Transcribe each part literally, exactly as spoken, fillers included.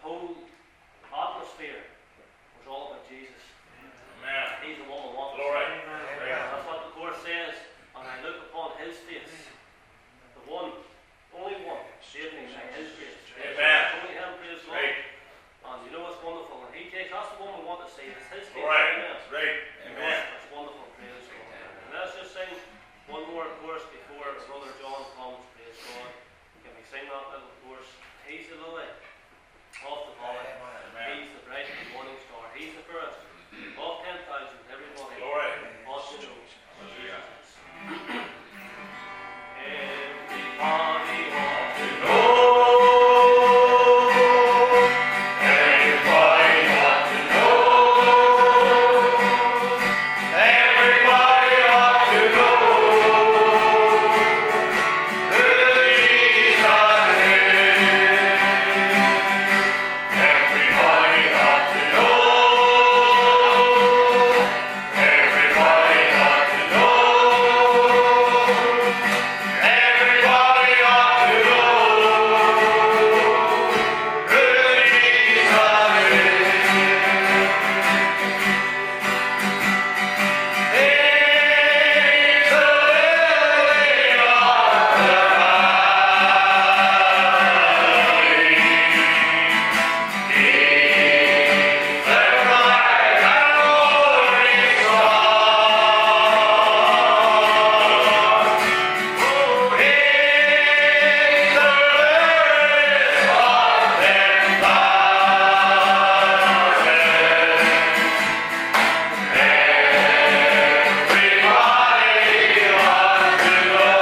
whole atmosphere was all about Jesus. Amen. He's the one we want. Glory. That's what the chorus says. And I look upon his face. The one, only one, saved me by his grace. Amen. Only him, praise God. Right. And you know what's wonderful? When he takes, that's the one we want to see. It's his face. Right. Amen. Right. Amen. That's wonderful, praise God. And let's just sing one more chorus before Brother John comes, praise God. Can we sing that little chorus? He's the lily of the valley. Amen. He's the bright morning star. He's the first of ten thousand. Everybody Glory. ought to know. Hallelujah. Everybody ought to know. Everybody ought to know. Everybody ought to know who Jesus is. Everybody ought to know. Everybody ought to know. Everybody ought to know who Jesus is. He's the lily of the valley. He's the bright and morning star. Oh, he's the lilies of ten thousand. Everybody ought to know.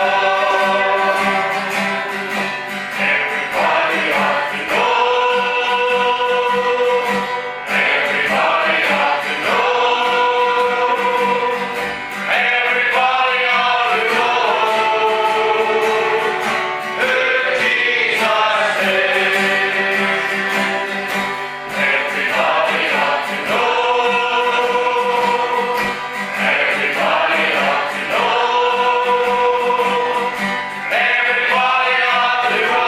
Everybody ought to know. Everybody ought to know. Everybody ought to know who Jesus is. Everybody ought to know. Everybody ought to know. Everybody ought to know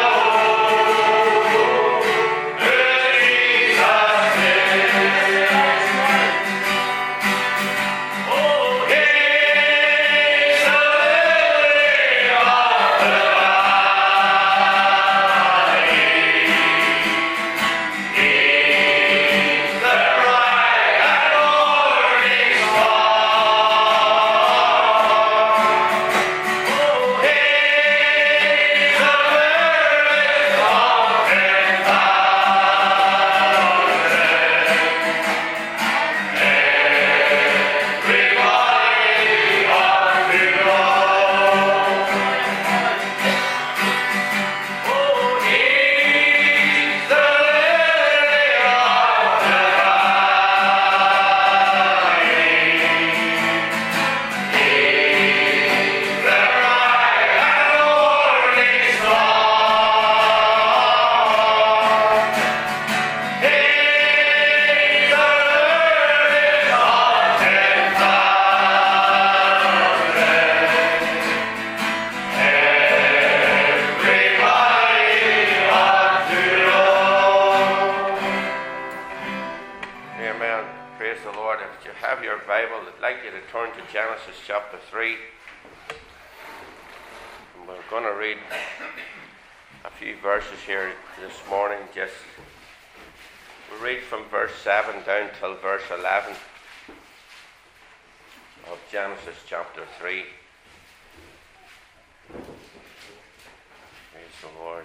who Jesus is. Oh, he's the lily of the valley. He's the bright and morning star. Oh, he's the lilies of ten thousand. Everybody ought to know. Oh, he's the lily of the valley. He's the bright and morning star. He's the lilies of ten thousand. Everybody ought to know. Amen. Praise the Lord. If you have your Bible, I'd like you to turn to Genesis chapter three. And we're going to read a few verses here this morning. Just we'll read from verse seven down till verse eleven of Genesis chapter three. Praise the Lord.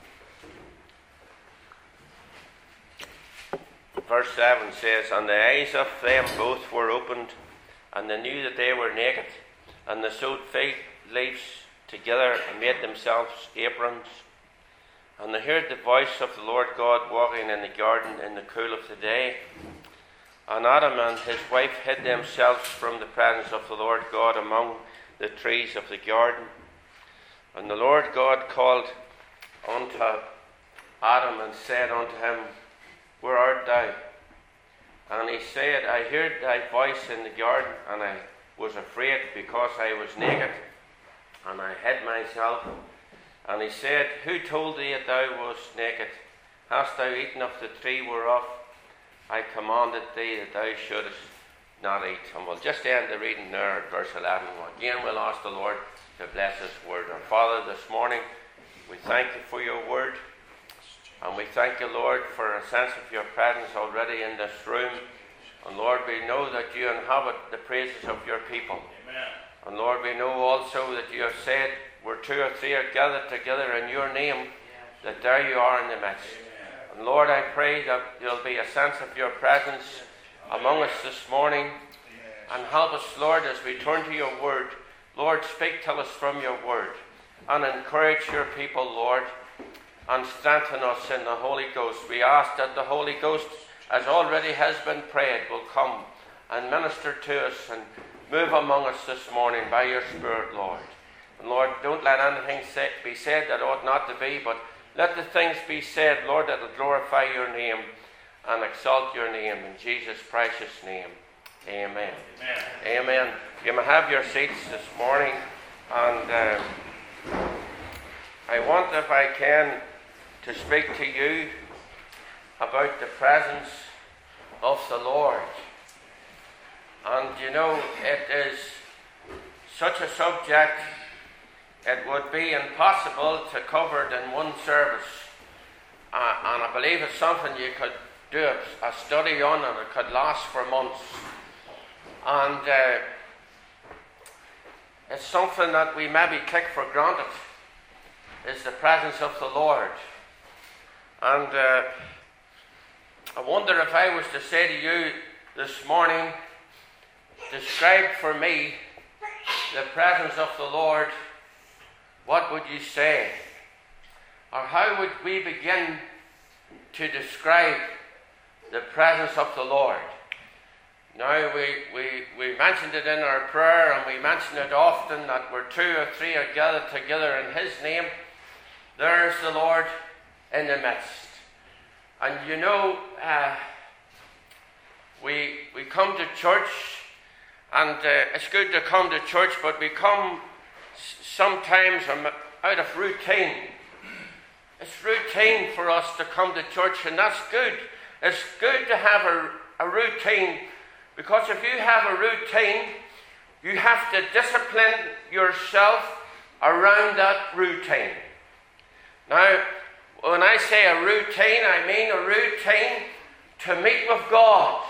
Verse seven says, And the eyes of them both were opened, and they knew that they were naked, and they sewed fig leaves together and made themselves aprons. And they heard the voice of the Lord God walking in the garden in the cool of the day. And Adam and his wife hid themselves from the presence of the Lord God among the trees of the garden. And the Lord God called unto Adam and said unto him, Where art thou? And he said, I heard thy voice in the garden, and I was afraid because I was naked, and I hid myself. And he said, Who told thee that thou wast naked? hast thou eaten of the tree whereof I commanded thee that thou shouldest not eat? And we'll just end the reading there at verse eleven. Again, we'll ask the Lord to bless His word. Our Father, this morning, we thank you for your word. And we thank you, Lord, for a sense of your presence already in this room. And Lord, we know that you inhabit the praises of your people. Amen. And Lord, we know also that you have said, where two or three are gathered together in your name, that there you are in the midst. Amen. And Lord, I pray that there'll be a sense of your presence among us this morning. And help us, Lord, as we turn to your word. Lord, speak to us from your word. And encourage your people, Lord. And strengthen us in the Holy Ghost. We ask that the Holy Ghost, as already has been prayed, will come and minister to us and move among us this morning by your Spirit, Lord. And Lord, don't let anything say, be said that ought not to be, but let the things be said, Lord, that will glorify your name and exalt your name in Jesus' precious name. Amen. Amen. Amen. You may have your seats this morning, and uh, I want, if I can, to speak to you about the presence of the Lord. And you know, it is such a subject, it would be impossible to cover it in one service. Uh, and I believe it's something you could do a, a study on, and it could last for months. And uh, it's something that we maybe take for granted, is the presence of the Lord. And uh, I wonder if I was to say to you this morning, describe for me the presence of the Lord, what would you say? Or how would we begin to describe the presence of the Lord? Now, we, we, we mentioned it in our prayer, and we mention it often, that where two or three are gathered together in His name, there's the Lord in the midst. And you know, uh, we we come to church, and uh, it's good to come to church, but we come s- sometimes out of routine. It's routine for us to come to church, and that's good. It's good to have a, a routine, because if you have a routine, you have to discipline yourself around that routine. Now, when I say a routine, I mean a routine to meet with God.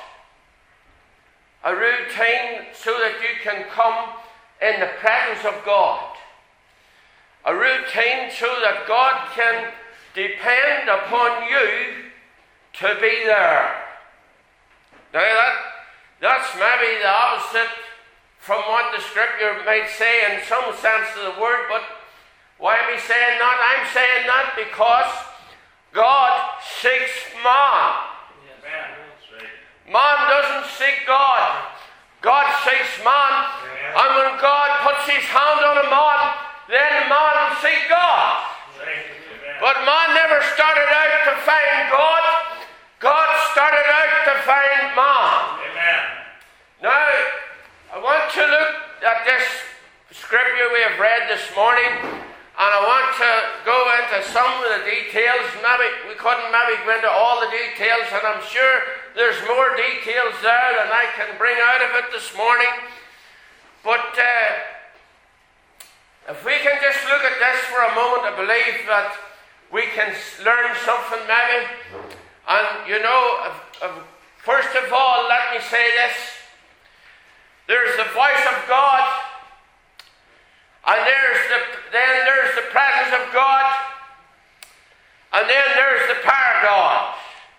A routine so that you can come in the presence of God. A routine so that God can depend upon you to be there. Now that, that's maybe the opposite from what the scripture might say in some sense of the word, but why am I saying that? I'm saying that because God seeks man. Amen. That's right. Man doesn't seek God. God seeks man. Amen. And when God puts his hand on a man, then man will seek God. Right. Amen. But man never started out to find God. God started out to find man. Amen. Now, I want to look at this scripture we have read this morning, and I want to go into some of the details. Maybe we couldn't maybe go into all the details, and I'm sure there's more details there than I can bring out of it this morning. But uh, if we can just look at this for a moment, I believe that we can learn something maybe. And you know, if, if, first of all, let me say this. There's the voice of God, and there's the, then there's the presence of God, and then there's the power of God.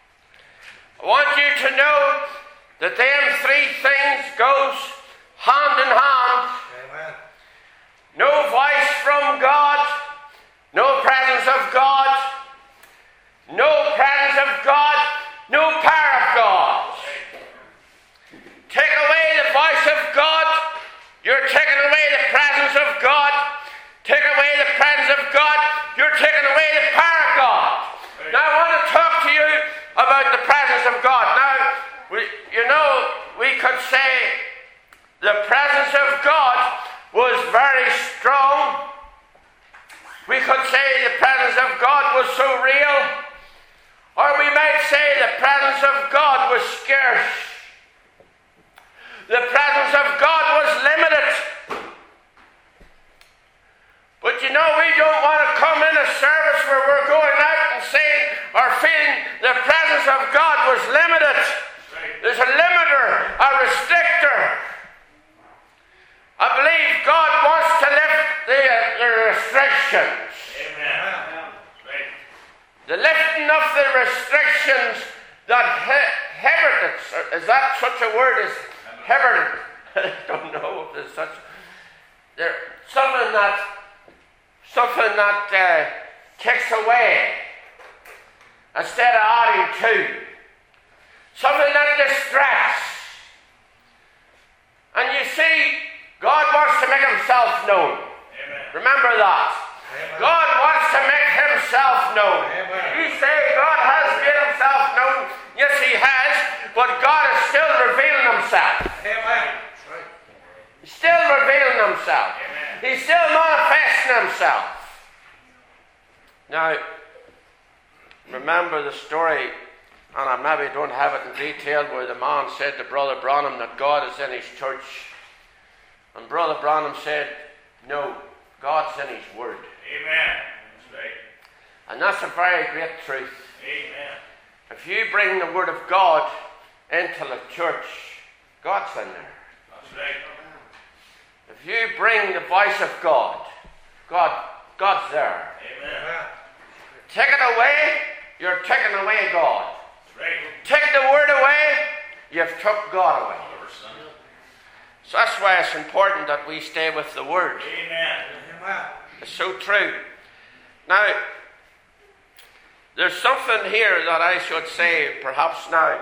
I want you to know that them three things goes hand in hand. Amen. No voice from God, no presence of God, no presence of God, no power of God. Take away the voice of God, you're taking away the presence of God. Take away the presence of God, you're taking away the power of God. Now I want to talk to you about the presence of God. Now, we, you know, we could say the presence of God was very strong. We could say the presence of God was so real. Or we might say the presence of God was scarce. The presence of God was limited. But you know, we don't want to come in a service where we're going out and saying or feeling the presence of God was limited. There's a limiter, a restrictor. I believe God wants to lift the, the restrictions. Amen. The lifting of the restrictions that he- Heberted, is that such a word as Heberted? I don't know if there's such. There, something that, something that uh, takes away instead of adding to. Something that distracts. And you see, God wants to make himself known. Amen. Remember that. Amen. God wants to make himself known. Amen. You say God has made himself known. Yes, he has. But God is still revealing himself. Amen. He's still revealing himself. Amen. He's still manifesting himself. Now, remember the story, and I maybe don't have it in detail, where the man said to Brother Branham that God is in his church. And Brother Branham said, no, God's in his word. Amen. That's right. And that's a very great truth. Amen. If you bring the word of God into the church, God's in there. That's right. If you bring the voice of God, God, God's there. Amen. Take it away, you're taking away God. That's right. Take the word away, you've took God away. So that's why it's important that we stay with the word. Amen. It's so true. Now, there's something here that I should say perhaps now.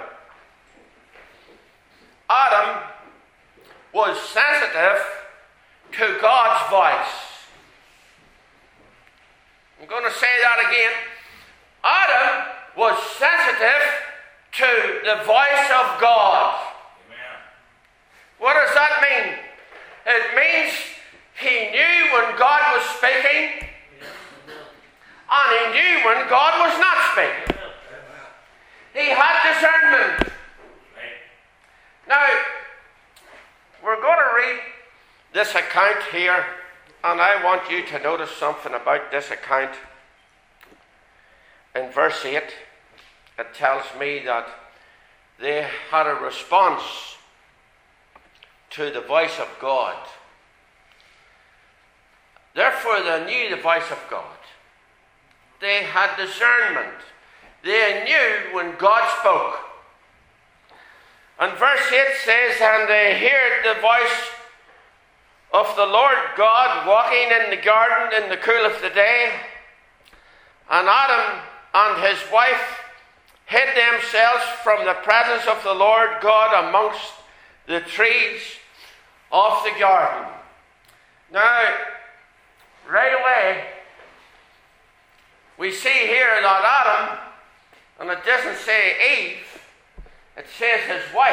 Adam was sensitive to God's voice. I'm going to say that again. Adam was sensitive to the voice of God. Amen. What does that mean? It means he knew when God was speaking, and he knew when God was not speaking. He had discernment. Now, we're going to read this account here, and I want you to notice something about this account. In verse eight, it tells me that they had a response to the voice of God. Therefore, they knew the voice of God. They had discernment. They knew when God spoke. And verse eight says, and they heard the voice of the Lord God walking in the garden in the cool of the day. And Adam and his wife hid themselves from the presence of the Lord God amongst the trees of the garden. Now, right away, we see here that Adam, and it doesn't say Eve, it says his wife,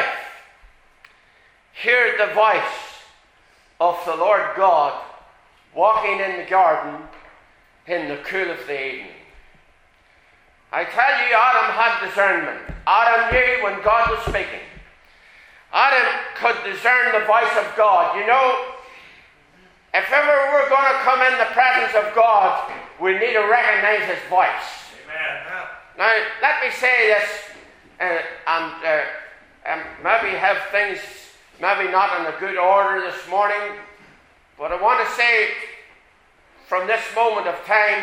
heard the voice of the Lord God walking in the garden in the cool of the evening. I tell you, Adam had discernment. Adam knew when God was speaking. Adam could discern the voice of God. You know, if ever we're going to come in the presence of God, we need to recognize his voice. Amen. Now, let me say this, uh, and, uh, and maybe have things maybe not in a good order this morning, but I want to say from this moment of time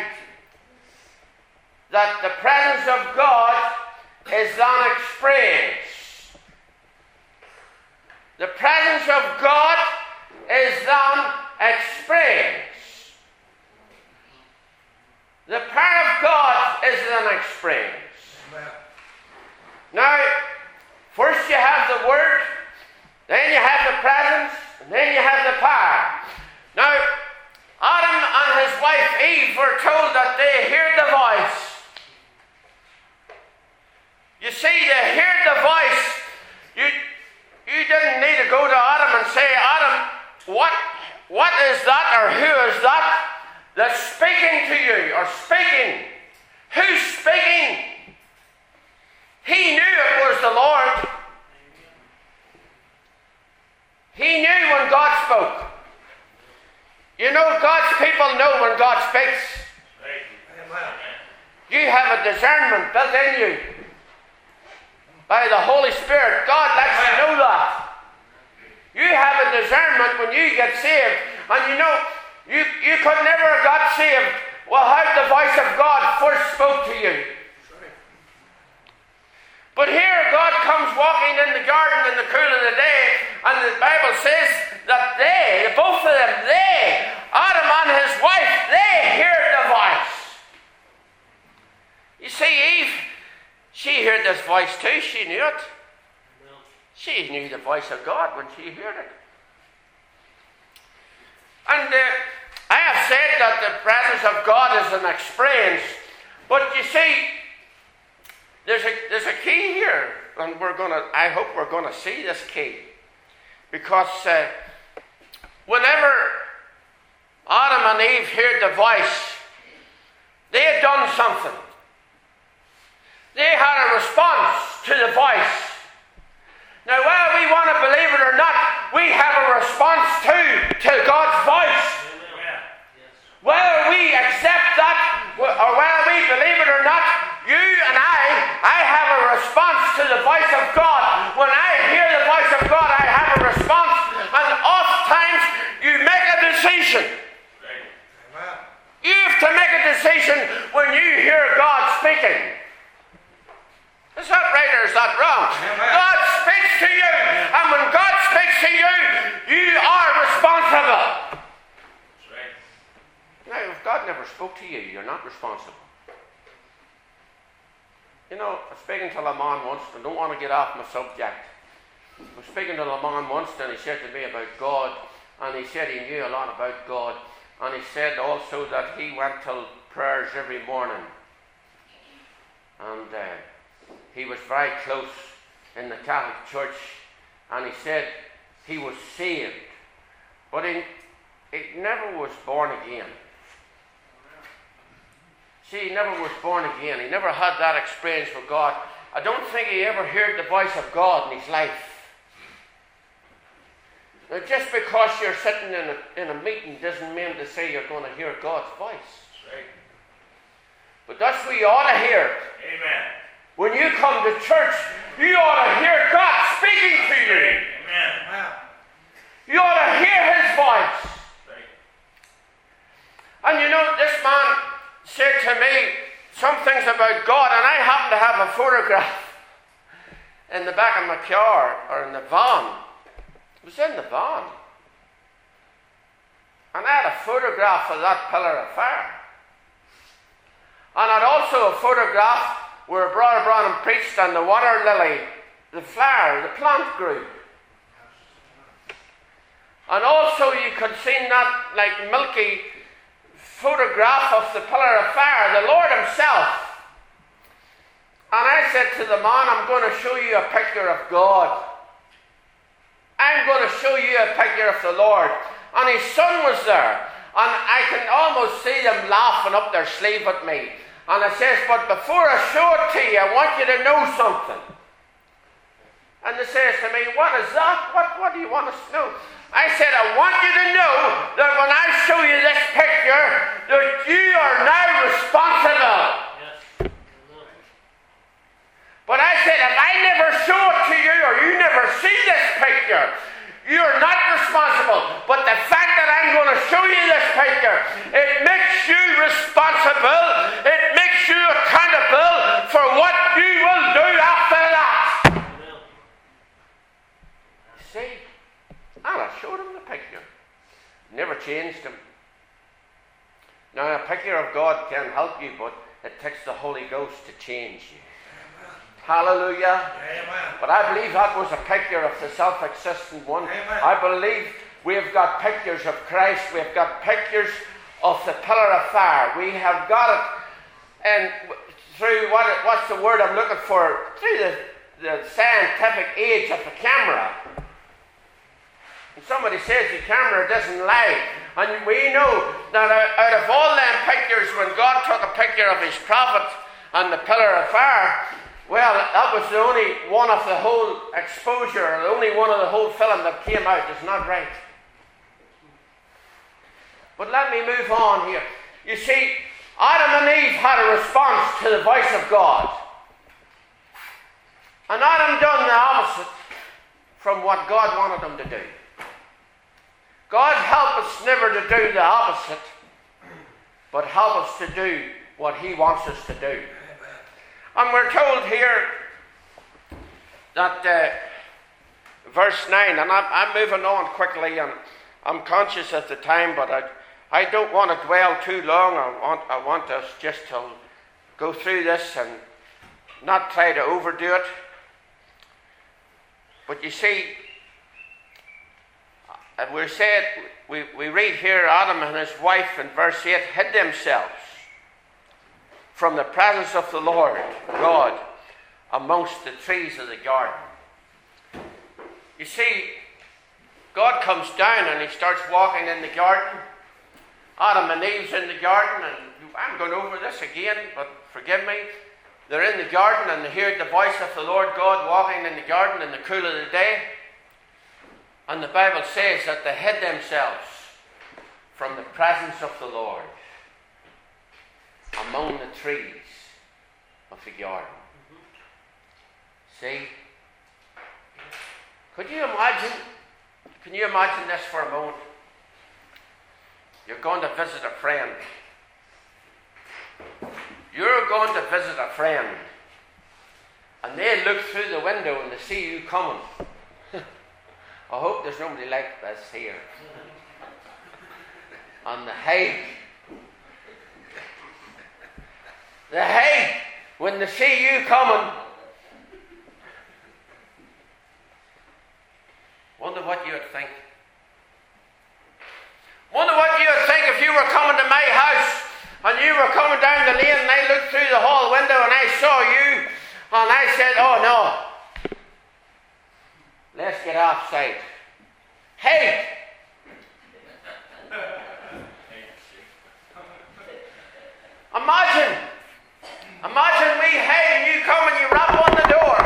that the presence of God is an experience. The presence of God is an experience. The power of God is an experience. Now, first you have the Word, then you have the presence, and then you have the power. Now, Adam and his wife Eve were told that they heard the voice. You see, they heard the voice. You, you didn't need to go to Adam and say, Adam, what, what is that, or who is that that's speaking to you, or speaking? Who's speaking? a discernment built in you by the Holy Spirit. God lets you know that. You have a discernment when you get saved. And you know, you, you could never have got saved without the voice of God first spoke to you. But here God comes walking in the garden in the cool of the day, and the Bible says that they, both of them, they, Adam and his wife, they heard the voice. You see, Eve, she heard this voice too. She knew it. She knew the voice of God when she heard it. And uh, I have said that the presence of God is an experience, but you see, there's a there's a key here, and we're gonna. I hope we're gonna see this key, because uh, whenever Adam and Eve heard the voice, they had done something. They had a response to the voice. Now, whether we want to believe it or not, we have a response too to God's voice. Whether we accept that or whether we believe it or not, you and I, I have a response to the voice of God. When I hear the voice of God, I have a response. And oftentimes, you make a decision. You have to make a decision when you hear God speaking. Is that right or is that wrong? Amen. God speaks to you, and when God speaks to you, you are responsible. That's right. Now, if God never spoke to you, you're not responsible. You know, I was speaking to a man once, I don't want to get off my subject. I was speaking to a man once, and he said to me about God, and he said he knew a lot about God, and he said also that he went to prayers every morning. And uh, he was very close in the Catholic Church, and he said he was saved, but he, he never was born again. See, he never was born again. He never had that experience with God. I don't think he ever heard the voice of God in his life. Now, just because you're sitting in a, in a meeting doesn't mean to say you're going to hear God's voice. That's right. But that's what you ought to hear. Amen. When you come to church, you ought to hear God speaking to you. Amen. You ought to hear his voice. Right. And you know, this man said to me some things about God, and I happen to have a photograph in the back of my car, or in the van. It was in the van. And I had a photograph of that pillar of fire. And I had also a photograph where Brother Branham preached on the water lily, the flower, the plant grew. And also you could see that like milky photograph of the pillar of fire, the Lord himself. And I said to the man, I'm going to show you a picture of God. I'm going to show you a picture of the Lord. And his son was there. And I can almost see them laughing up their sleeve at me. And I says, but before I show it to you, I want you to know something. And they says to me, what is that? What, what do you want us to know? I said, I want you to know that when I show you this picture, that you are now responsible. Yes. But I said, if I never show it to you, or you never see this picture, you are not responsible. But the fact that I'm going to show you this picture, it makes you responsible. It makes you accountable for what you will do after that. See? And I showed him the picture. Never changed him. Now, a picture of God can help you, but it takes the Holy Ghost to change you. Hallelujah. Amen. But I believe that was a picture of the self-existent one. Amen. I believe we've got pictures of Christ. We've got pictures of the pillar of fire. We have got it, and through what? What's the word I'm looking for? Through the, the scientific age of the camera. And somebody says the camera doesn't lie. And we know that out of all them pictures, when God took a picture of his prophet and the pillar of fire, well, that was the only one of the whole exposure, the only one of the whole film that came out. It's not right. But let me move on here. You see, Adam and Eve had a response to the voice of God. And Adam done the opposite from what God wanted him to do. God help us never to do the opposite, but help us to do what he wants us to do. And we're told here that uh, verse nine, and I'm, I'm moving on quickly, and I'm conscious of the time, but I, I don't want to dwell too long. I want, I want us just to go through this and not try to overdo it. But you see, and we're said, we, we read here, Adam and his wife in verse eight hid themselves from the presence of the Lord God amongst the trees of the garden. You see, God comes down and he starts walking in the garden. Adam and Eve's in the garden, and I'm going over this again, but forgive me. They're in the garden and they heard the voice of the Lord God walking in the garden in the cool of the day. And the Bible says that they hid themselves from the presence of the Lord among the trees of the garden. See? Could you imagine? Can you imagine this for a moment? You're going to visit a friend. You're going to visit a friend. And they look through the window and they see you coming. I hope there's nobody like this here. On the hay. The hay, when they see you coming, wonder what you would think. Wonder what you would think if you were coming to my house and you were coming down the lane and I looked through the hall window and I saw you and I said, oh no, let's get offside. Hey! Imagine, imagine me, hey, and you come and you rap on the door.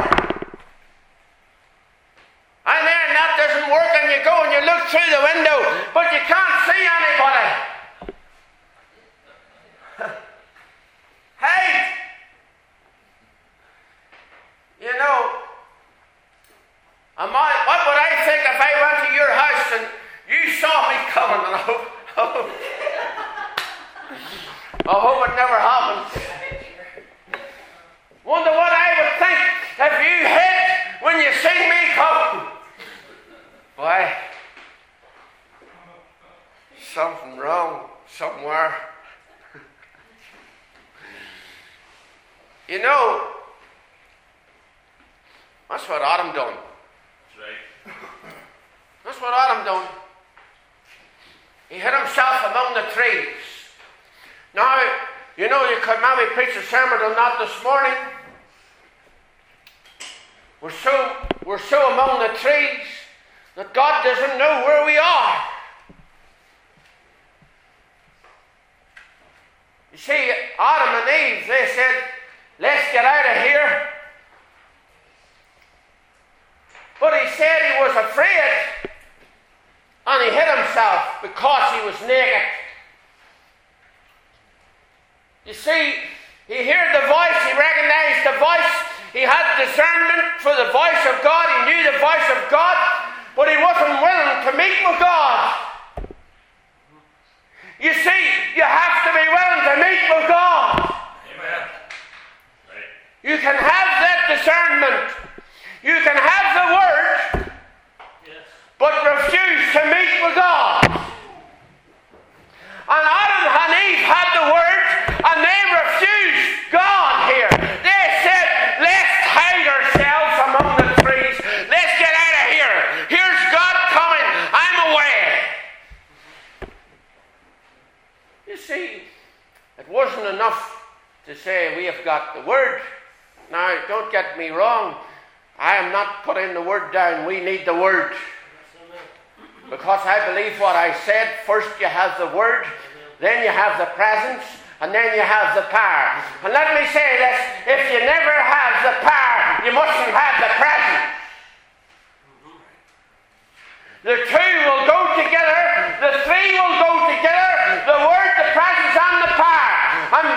And then that doesn't work and you go and you look through the window, but you can't see anybody. Hey! You know, am I, what would I think if I went to your house and you saw me coming? And I hope, I hope, I hope it never happens. Wonder what I would think if you hid when you see me coming. Boy, something wrong somewhere. You know, that's what Adam done. That's right. That's what Adam done. He hid himself among the trees. Now, you know, you could maybe preach a sermon on that this morning. We're so, we're so among the trees that God doesn't know where we are. You see, Adam and Eve, they said, let's get out of here. But he said he was afraid and he hid himself because he was naked. You see, he heard the voice, he recognized the voice, he had discernment for the voice of God, he knew the voice of God, but he wasn't willing to meet with God. You see, you have to be willing to meet with God. Amen. Right. You can have that discernment. You can have the word, Yes. but refuse to meet with God. And Adam and Eve had the word, and they refused God here. They said, let's hide ourselves among the trees. Let's get out of here. Here's God coming. I'm away. You see, it wasn't enough to say we have got the word. Now, don't get me wrong. I am not putting the word down. We need the word. Because I believe what I said. First you have the word, then you have the presence, and then you have the power. And let me say this, if you never have the power, you mustn't have the presence. The two will go together, the three will go together, the word, the presence, and the power. And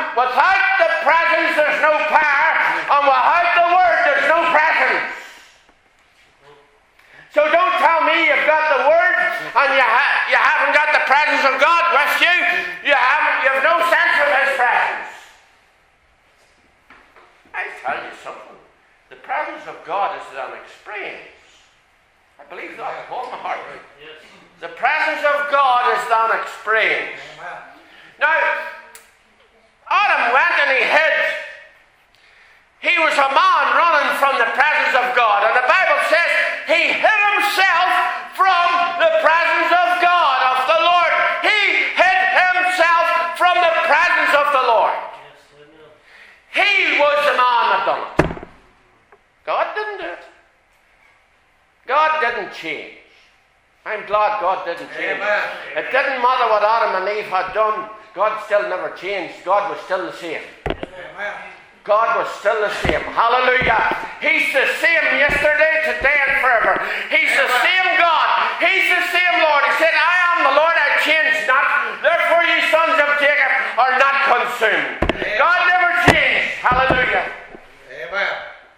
The presence of God is an experience. I believe that with all my heart. Yes. The presence of God is an experience. Now, Adam went and he hid. He was a man running from the presence of God. And the Bible says he hid himself from the presence of God, of the Lord. He hid himself from the presence of the Lord. Yes, amen. He was the man that done it. God didn't do it. God didn't change. I'm glad God didn't change. Amen. It didn't matter what Adam and Eve had done. God still never changed. God was still the same. Amen. God was still the same. Hallelujah. He's the same yesterday, today, and forever. He's the same God. He's the same Lord. He said, I am the Lord, I change not. Therefore ye sons of Jacob are not consumed. God never changed. Hallelujah. Amen.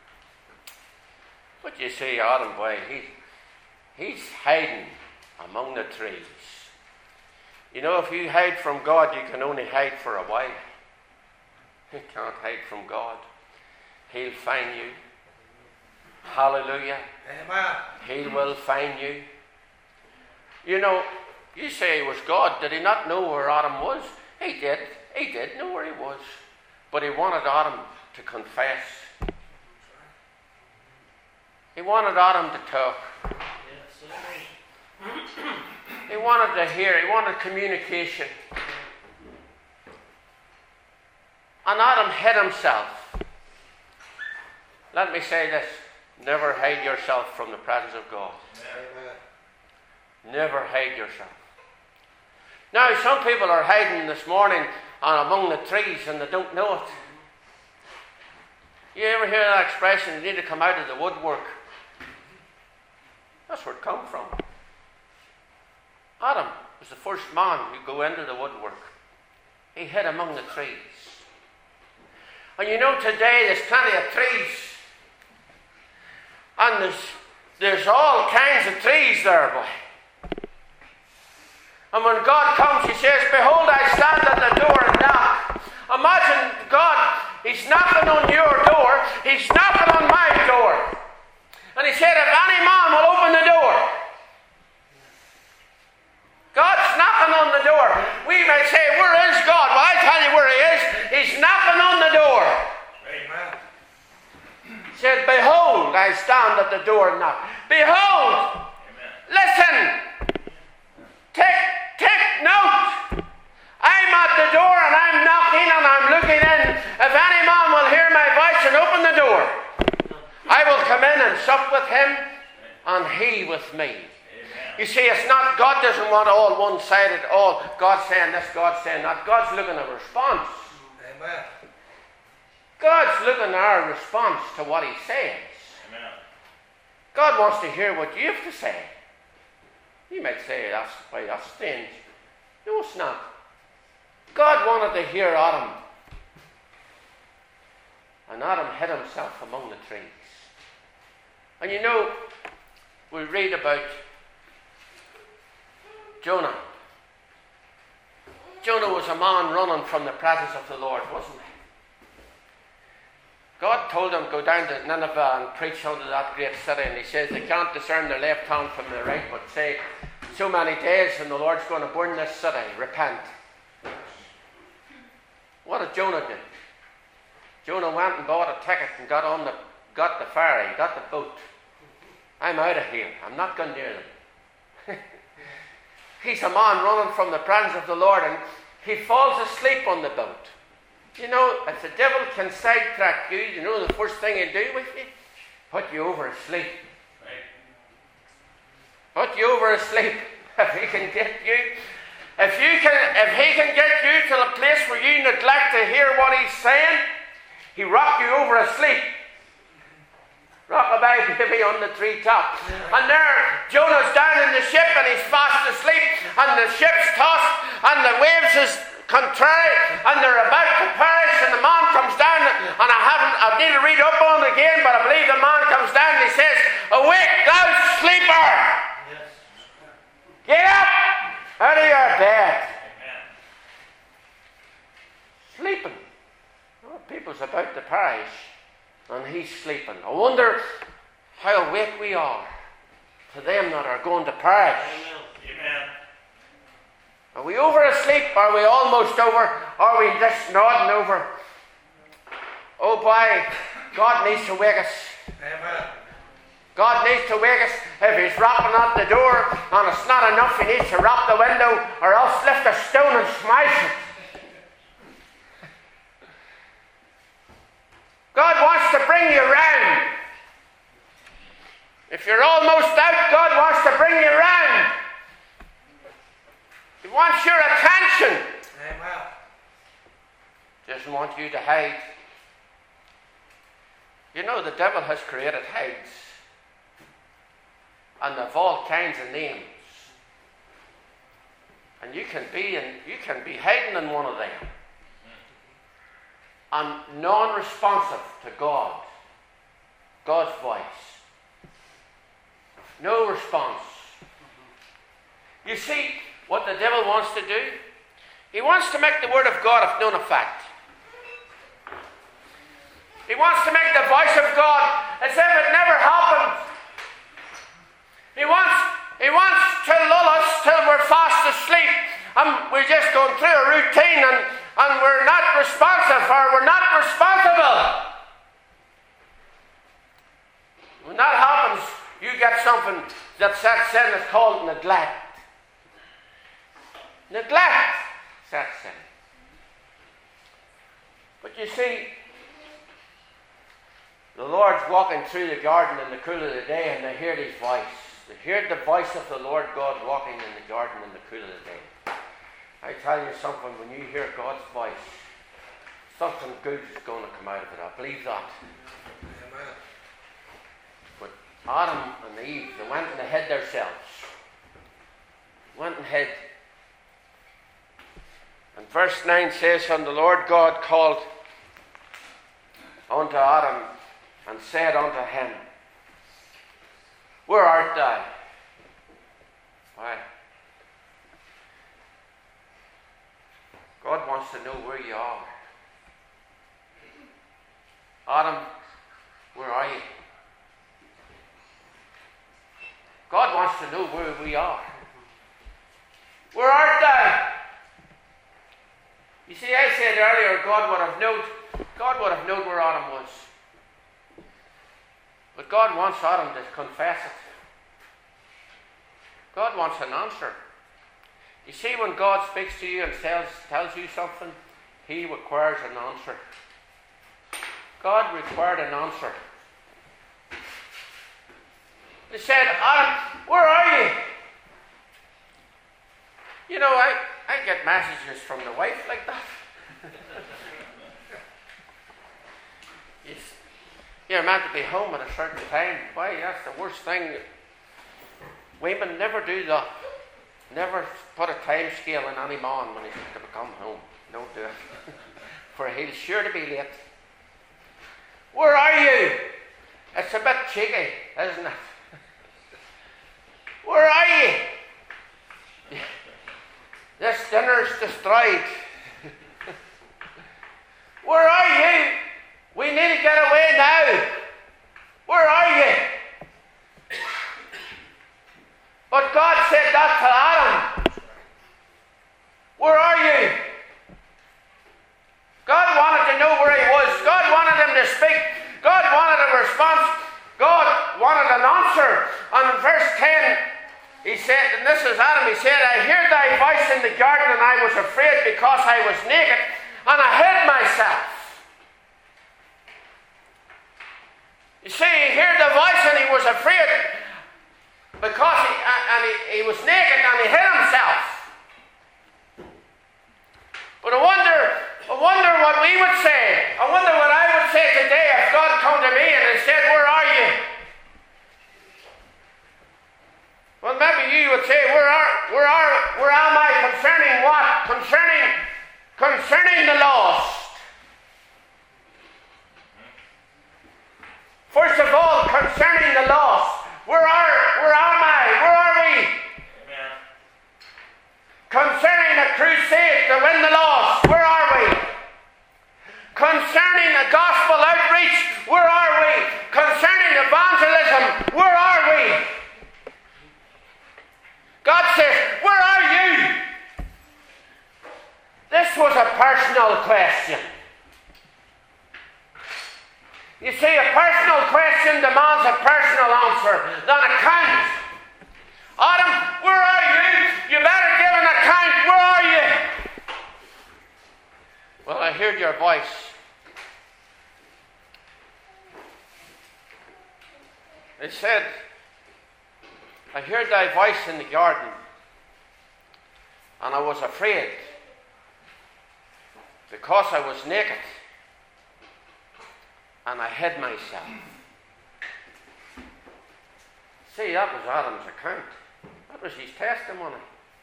But you see, Adam, boy, he's, he's hiding among the trees. You know, if you hide from God, you can only hide for a while. You can't hide from God. He'll find you. Hallelujah. Amen. He will find you. You know, you say it was God. Did he not know where Adam was? He did. He did know where he was. But he wanted Adam to confess. He wanted Adam to talk. Yes, amen. He wanted to hear. He wanted communication. And Adam hid himself. Let me say this. Never hide yourself from the presence of God. Amen. Never hide yourself. Now, some people are hiding this morning and among the trees and they don't know it. You ever hear that expression, you need to come out of the woodwork? That's where it comes from. Adam was the first man who go into the woodwork. He hid among the trees. And you know, today there's plenty of trees. And there's, there's all kinds of trees there, boy. And when God comes, he says, behold, I stand at the door and knock. Imagine God, he's knocking on your door. He's knocking on my door. And he said, if any man will open the door. God's knocking on the door. We may say, where is God? Well, I tell you where he is. He's knocking on the door. Amen. He said, behold, I stand at the door and knock. Behold. Amen. Listen. Take, take note. I'm at the door and I'm knocking and I'm looking in. If any man will hear my voice and open the door, I will come in and sup with him and he with me. You see, it's not, God doesn't want all one-sided, all God saying this, God saying that. God's looking at a response. Amen. God's looking at our response to what he says. Amen. God wants to hear what you have to say. You might say, that's, why, that's strange. No, it's not. God wanted to hear Adam. And Adam hid himself among the trees. And you know, we read about Jonah. Jonah was a man running from the presence of the Lord, wasn't he? God told him, go down to Nineveh and preach unto that great city. And he says, they can't discern their left hand from their right, but say, so many days and the Lord's going to burn this city. Repent. What did Jonah do? Jonah went and bought a ticket and got on the, got the ferry, got the boat. I'm out of here. I'm not going near them. He's a man running from the presence of the Lord and he falls asleep on the boat. You know, if the devil can sidetrack you, you know the first thing he'll do with you? Put you over asleep. Right. Put you over asleep. If he can get you, if you can, if he can get you to the place where you neglect to hear what he's saying, he rock you over asleep. Rockabye baby on the treetop. And there, Jonah's down in the ship and he's fast asleep and the ship's tossed and the waves is contrary and they're about to perish and the man comes down and I haven't, I need to read up on it again, but I believe the man comes down and he says, awake thou sleeper! Yes. Get up out of your bed. Amen. Sleeping. Oh, people's about to perish and he's sleeping. I wonder how awake we are to them that are going to perish. Amen. Are we over asleep? Are we almost over? Are we just nodding over? Oh boy, God needs to wake us. Amen. God needs to wake us. If he's rapping at the door and it's not enough, he needs to rap the window, or else lift a stone and smash it. God wants to bring you round. If you're almost out, God wants to bring you round. He wants your attention. Amen. Doesn't want you to hide. You know, the devil has created hides. And they've all kinds of names. And you can be in, you can be hiding in one of them. And non-responsive to God. God's voice. No response. You see what the devil wants to do? He wants to make the word of God of none effect. He wants to make the voice of God as if it never happened. He wants, he wants to lull us till we're fast asleep and we're just going through a routine and, and we're not responsive or we're not responsible. When that happens, you get something that sets in that's called neglect. Neglect sets in. But you see, the Lord's walking through the garden in the cool of the day and they heard his voice. They heard the voice of the Lord God walking in the garden in the cool of the day. I tell you something, when you hear God's voice, something good is going to come out of it. I believe that. Amen. But Adam and Eve, they went and they hid themselves. Went and hid. And verse nine says, and the Lord God called unto Adam and said unto him, where art thou? Why? God wants to know where you are. Adam, where are you? God wants to know where we are. Where art thou? You see, I said earlier, God would have known, God would have known where Adam was. But God wants Adam to confess it. God wants an answer. You see, when God speaks to you and tells, tells you something, he requires an answer. God required an answer. He said, Adam, where are you? You know, I, I get messages from the wife like that. Yes. You're meant to be home at a certain time. Why, that's the worst thing. Women never do that. Never put a time scale on any man when he's to come home. Don't do it. For he's sure to be late. Where are you? It's a bit cheeky, isn't it? Where are you? This dinner's destroyed. Where are you? We need to get away now. Where are you? But God said that to Adam. Where are you? God wanted to know where he was. God wanted him to speak. God wanted a response. God wanted an answer. And in verse ten, he said, and this is Adam, he said, I heard thy voice in the garden, and I was afraid because I was naked, and I hid myself. You see, he heard the voice and he was afraid because he, and he, he was naked and he hid himself. But I wonder, I wonder what we would say. I wonder what I would say today if God come to me and he said, where are you? Well, maybe you would say, where are, where are, where am I concerning what? Concerning, concerning the lost. First of all, concerning the lost, where are, where am I? Where are we? Amen. Concerning the crusade to win the lost, where are we? Concerning the gospel outreach, where are him, where are we? God says, where are you? This was a personal question. You see, a personal question demands a personal answer, not a count. Adam, where are you? You better give an account. Where are you? Well, I heard your voice. It said, I heard thy voice in the garden, and I was afraid, because I was naked, and I hid myself. See, that was Adam's account. That was his testimony.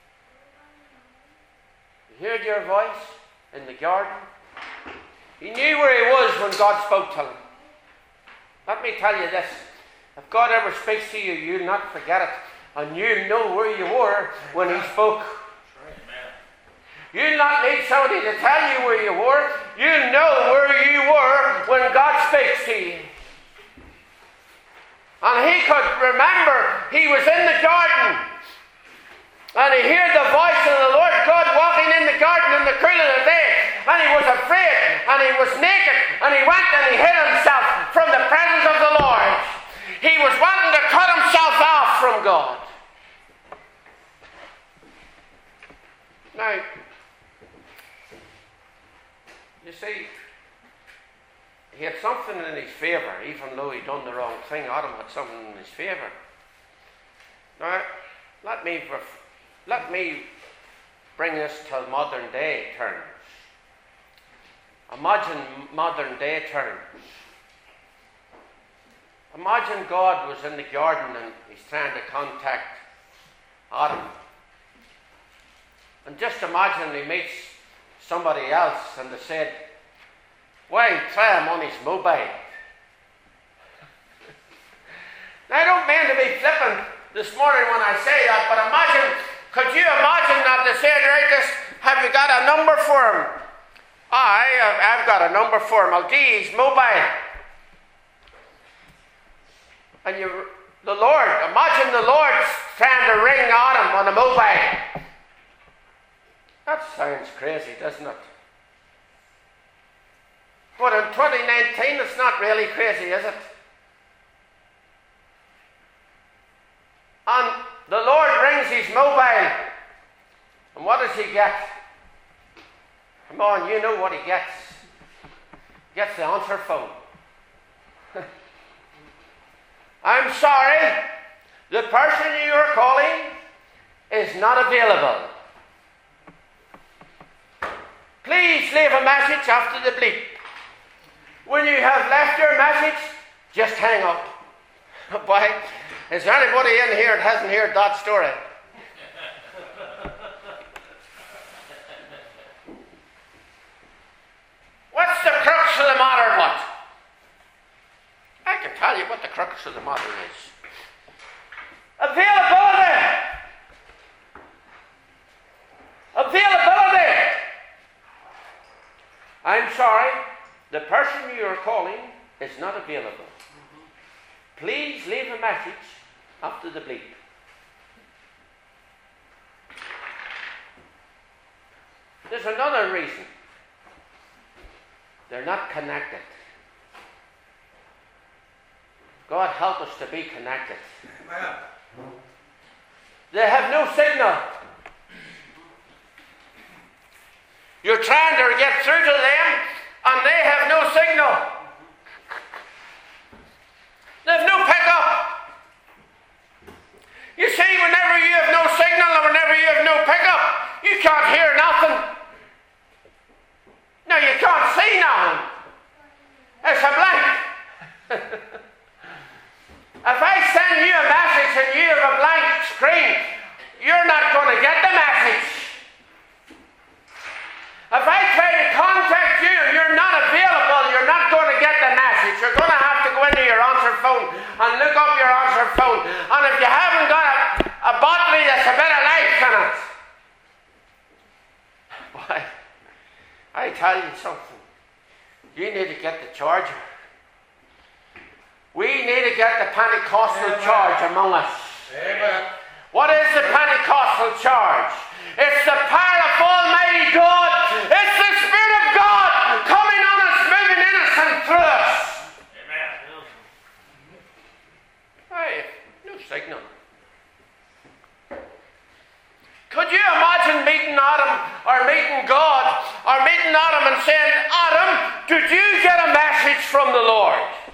He heard your voice in the garden. He knew where he was when God spoke to him. Let me tell you this. If God ever speaks to you, you'll not forget it. And you'll know where you were when he spoke. You'll not need somebody to tell you where you were. You'll know where you were when God speaks to you. And he could remember he was in the garden. And he heard the voice of the Lord God walking in the garden in the cool of the day. And he was afraid. And he was naked. And he went and he hid himself from the presence of the Lord. He was wanting to cut himself off from God. Now, you see, he had something in his favour, even though he'd done the wrong thing. Adam had something in his favour. Now, let me, let me bring this to modern day terms. Imagine modern day terms. Imagine God was in the garden and he's trying to contact Adam. And just imagine he meets somebody else and they said, why, try him on his mobile. Now, I don't mean to be flippant this morning when I say that, but imagine, could you imagine that they said, right, this, have you got a number for him? Aye, I've got a number for him. I'll give you his mobile. And you, the Lord, imagine the Lord trying to ring Adam on a mobile. That sounds crazy, doesn't it? But in twenty nineteen, it's not really crazy, is it? And the Lord rings his mobile. And what does he get? Come on, you know what he gets. He gets the answer phone. I'm sorry, the person you are calling is not available. Please leave a message after the bleep. When you have left your message, just hang up. Boy, is there anybody in here that hasn't heard that story? What's the crux of the matter, what? I can tell you what the crux of the matter is. Availability! Availability! I'm sorry, the person you are calling is not available. Please leave a message after the bleep. There's another reason. They're not connected. God help us to be connected. Amen. They have no signal. You're trying to get through to them and they have no signal. They have no pickup. You see, whenever you have no signal and whenever you have no pickup, you can't hear nothing. No, you can't see nothing. It's a blank. If I send you a message and you have a blank screen, you're not going to get the message. If I try to contact you and you're not available, you're not going to get the message. You're going to have to go into your answer phone and look up your answer phone. And if you haven't got a, a battery that's a bit of life in it, boy, I tell you something. You need to get the charger. We need to get the Pentecostal Amen. charge among us. Amen. What is the Pentecostal charge? It's the power of Almighty God. It's the Spirit of God coming on us, moving in us and through us. Amen. Hey, no signal. Could you imagine meeting Adam or meeting God or meeting Adam and saying, Adam, did you get a message from the Lord?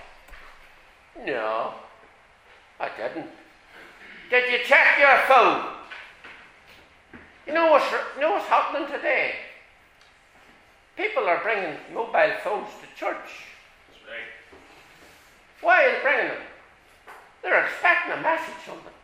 No, I didn't. Did you check your phone? You know what's, you know what's happening today? People are bringing mobile phones to church. That's right. Why are they bringing them? They're expecting a message from them.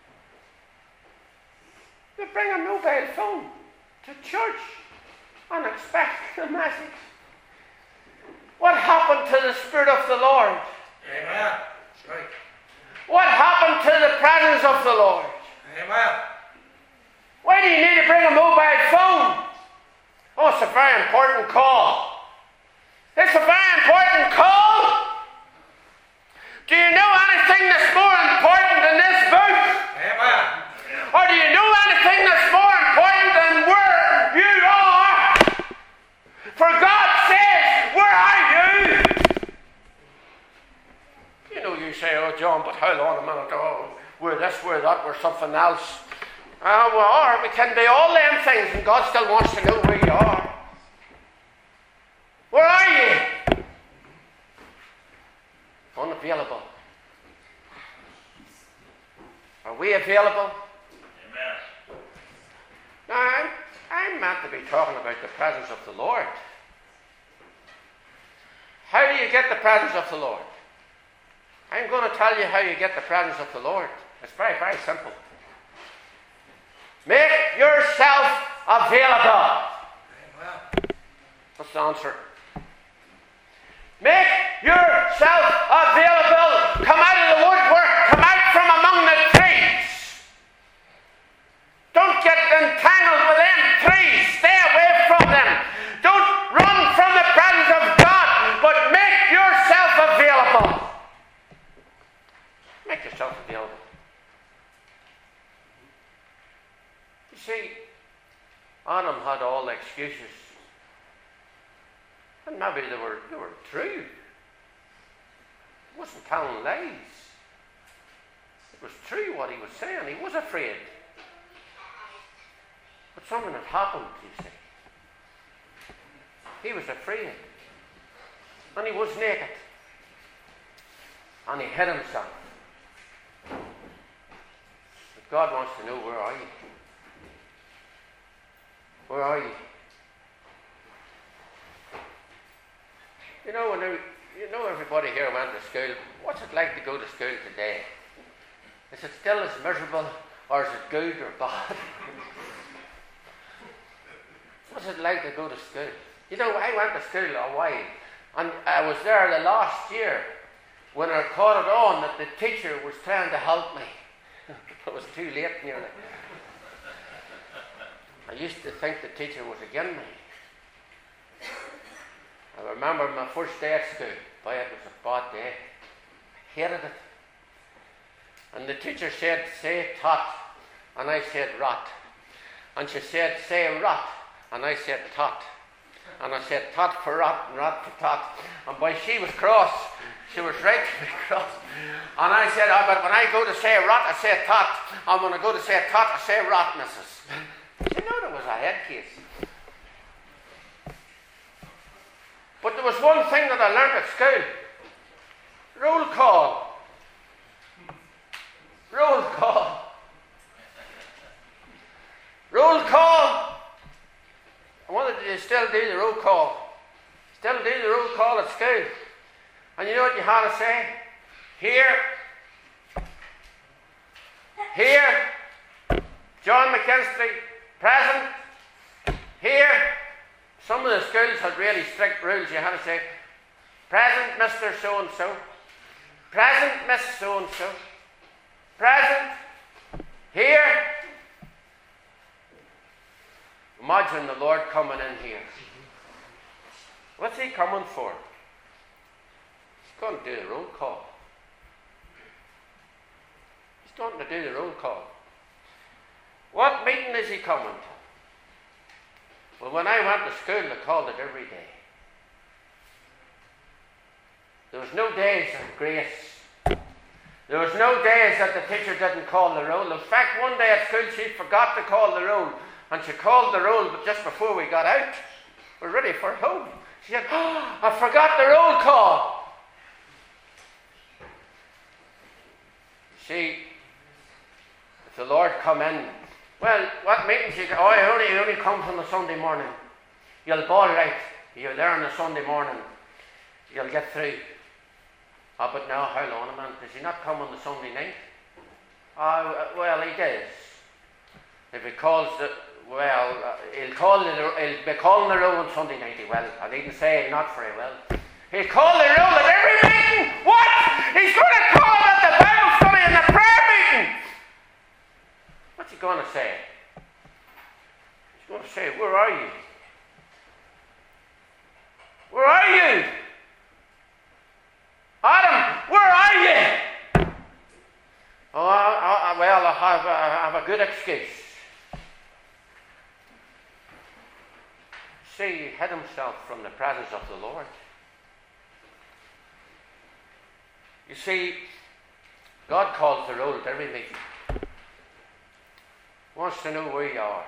They bring a mobile phone to church and expect a message. What happened to the Spirit of the Lord? Amen. That's right. What happened to the presence of the Lord? Amen. Why do you need to bring a mobile phone? Oh, it's a very important call. It's a very important call. Do you know anything that's more important than this book? Amen. Or do you know anything that's more important than where you are? For God says, where are you? You know, you say, oh, John, but how long a minute? Oh, we're this, we're that, we're something else. Uh, we are. We can be all them things, and God still wants to know where you are. Where are you? Unavailable. Are we available? Amen. Now, I'm, I'm meant to be talking about the presence of the Lord. How do you get the presence of the Lord? I'm going to tell you how you get the presence of the Lord. It's very, very simple. Make yourself available. Amen. That's the answer. Make yourself available. Come out of the woodwork. Come out from among the trees. Don't get entangled with them trees. Stay away from them. Don't run from the presence of God, but make yourself available. Make yourself available. You see, Adam had all the excuses. And maybe they were, they were true. He wasn't telling lies. It was true what he was saying. He was afraid. But something had happened, you see. He was afraid. And he was naked. And he hid himself. But God wants to know, where are you? Where are you? You know, when they, you know everybody here went to school. What's it like to go to school today? Is it still as miserable, or is it good or bad? What's it like to go to school? You know, I went to school a while, and I was there the last year when I caught it on that the teacher was trying to help me. It was too late nearly. I used to think the teacher was against me. I remember my first day at school. Boy, it was a bad day. I hated it. And the teacher said, say tot. And I said rot. And she said, say rot. And I said tot. And I said tot for rot and rot for tot. And boy, she was cross. She was right to be cross. And I said, oh, but when I go to say rot, I say tot. And when I go to say tot, I say rot, missus. She knew there was a head case. But there was one thing that I learned at school. Roll call. Roll call. Roll call. I wanted to still do the roll call. Still do the roll call at school. And you know what you had to say? Here. Here. John McKinstry. Present. Here. Some of the schools had really strict rules. You had to say, present Mister So-and-so. Present Miss So-and-so. Present. Here. Imagine the Lord coming in here. What's he coming for? He's going to do the roll call. He's going to do the roll call. What meeting is he coming to? Well, when I went to school, they called it every day. There was no days of grace. There was no days that the teacher didn't call the roll. In fact, one day at school she forgot to call the roll. And she called the roll, but just before we got out, we're ready for home. She said, oh, I forgot the roll call. See, if the Lord come in, well, what meetings you go? Oh, he only, he only comes on the Sunday morning. You'll be all right. You're there on the Sunday morning. You'll get through. Oh, but now, how long a man? Does he not come on the Sunday night? Oh, well, he does. If he calls the, well, uh, he'll call the, he'll be calling the roll on Sunday night. He will. I needn't say not very well. He'll call the roll at every meeting. What? He's going to call at the Bible study and the prayer meeting. What's he going to say? He's going to say, where are you? Where are you? Adam, where are you? Oh, I, I, well, I have, I have a good excuse. See, he hid himself from the presence of the Lord. You see, God calls the roll at every meeting. Wants to know where you are.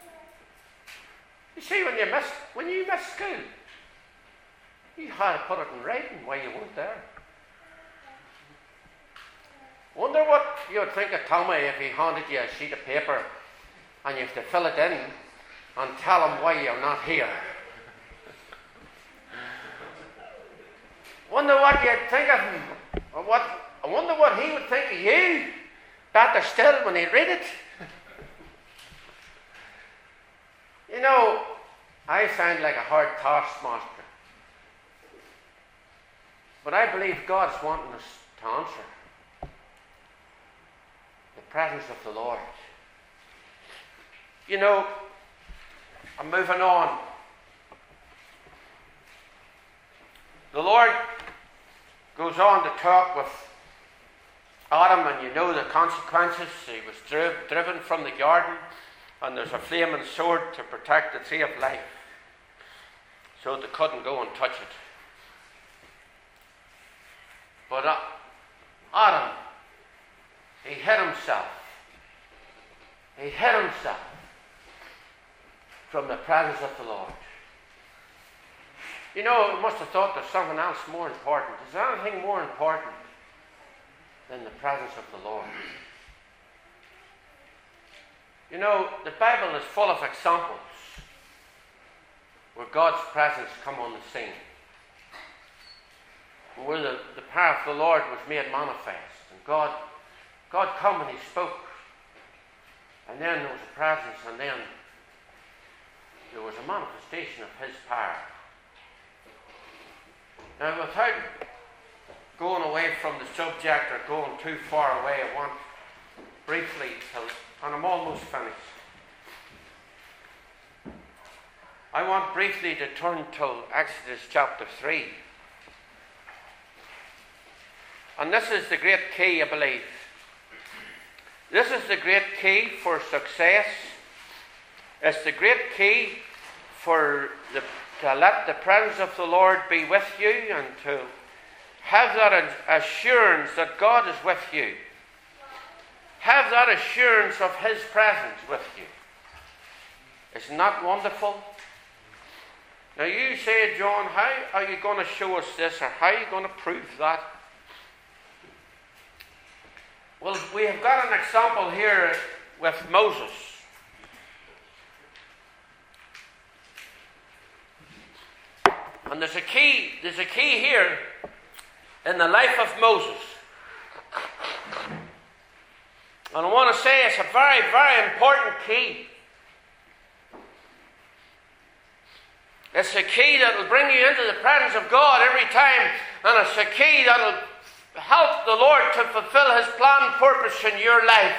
You see, when you miss, when you miss school, you had to put it in writing why you weren't there. Wonder what you would think of Tommy if he handed you a sheet of paper and you have to fill it in and tell him why you're not here. Wonder what you'd think of him. Or what, I wonder what he would think of you. Better still when he read it. You know, I sound like a hard taskmaster. But I believe God's wanting us to answer. The presence of the Lord. You know, I'm moving on. The Lord goes on to talk with Adam, and you know the consequences. He was dri- driven from the garden, and there's a flaming sword to protect the tree of life, so they couldn't go and touch it. But uh, Adam, he hid himself. He hid himself from the presence of the Lord. You know, he must have thought there's something else more important. Is there anything more important than the presence of the Lord? You know, the Bible is full of examples where God's presence come on the scene. Where the, the power of the Lord was made manifest. And God, God come and he spoke. And then there was a presence, and then there was a manifestation of his power. Now, without going away from the subject or going too far away, I want briefly to, and I'm almost finished, I want briefly to turn to Exodus chapter three. And this is the great key, I believe. This is the great key for success. It's the great key for the, to let the presence of the Lord be with you and to have that assurance that God is with you. Have that assurance of his presence with you. Isn't that wonderful? Now you say, John, how are you going to show us this, or how are you going to prove that? Well, we have got an example here with Moses. And there's a key, there's a key here in the life of Moses. And I want to say it's a very, very important key. It's a key that will bring you into the presence of God every time, and it's a key that will help the Lord to fulfill his plan and purpose in your life.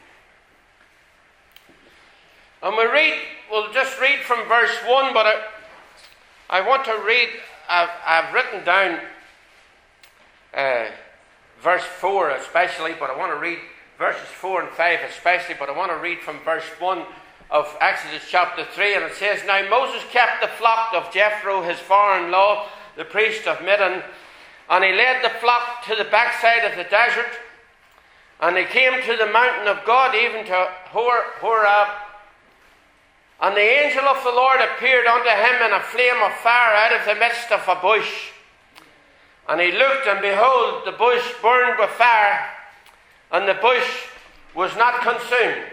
And we read, we'll just read from verse one, but I, I want to read, I've, I've written down uh, verse four especially, but I want to read verses four and five especially, but I want to read from verse one of Exodus chapter three, and it says, Now Moses kept the flock of Jethro, his father-in-law, the priest of Midian, and he led the flock to the backside of the desert, and they came to the mountain of God, even to Hor- Horeb. And the angel of the Lord appeared unto him in a flame of fire out of the midst of a bush. And he looked, and behold, the bush burned with fire, and the bush was not consumed.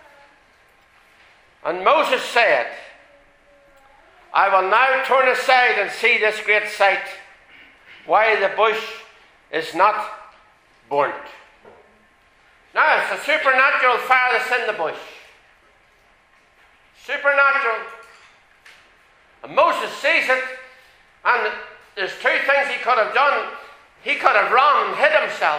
And Moses said, I will now turn aside and see this great sight, why the bush is not burnt. Now, it's a supernatural fire that's in the bush. Supernatural. And Moses sees it, and there's two things he could have done. He could have run and hid himself.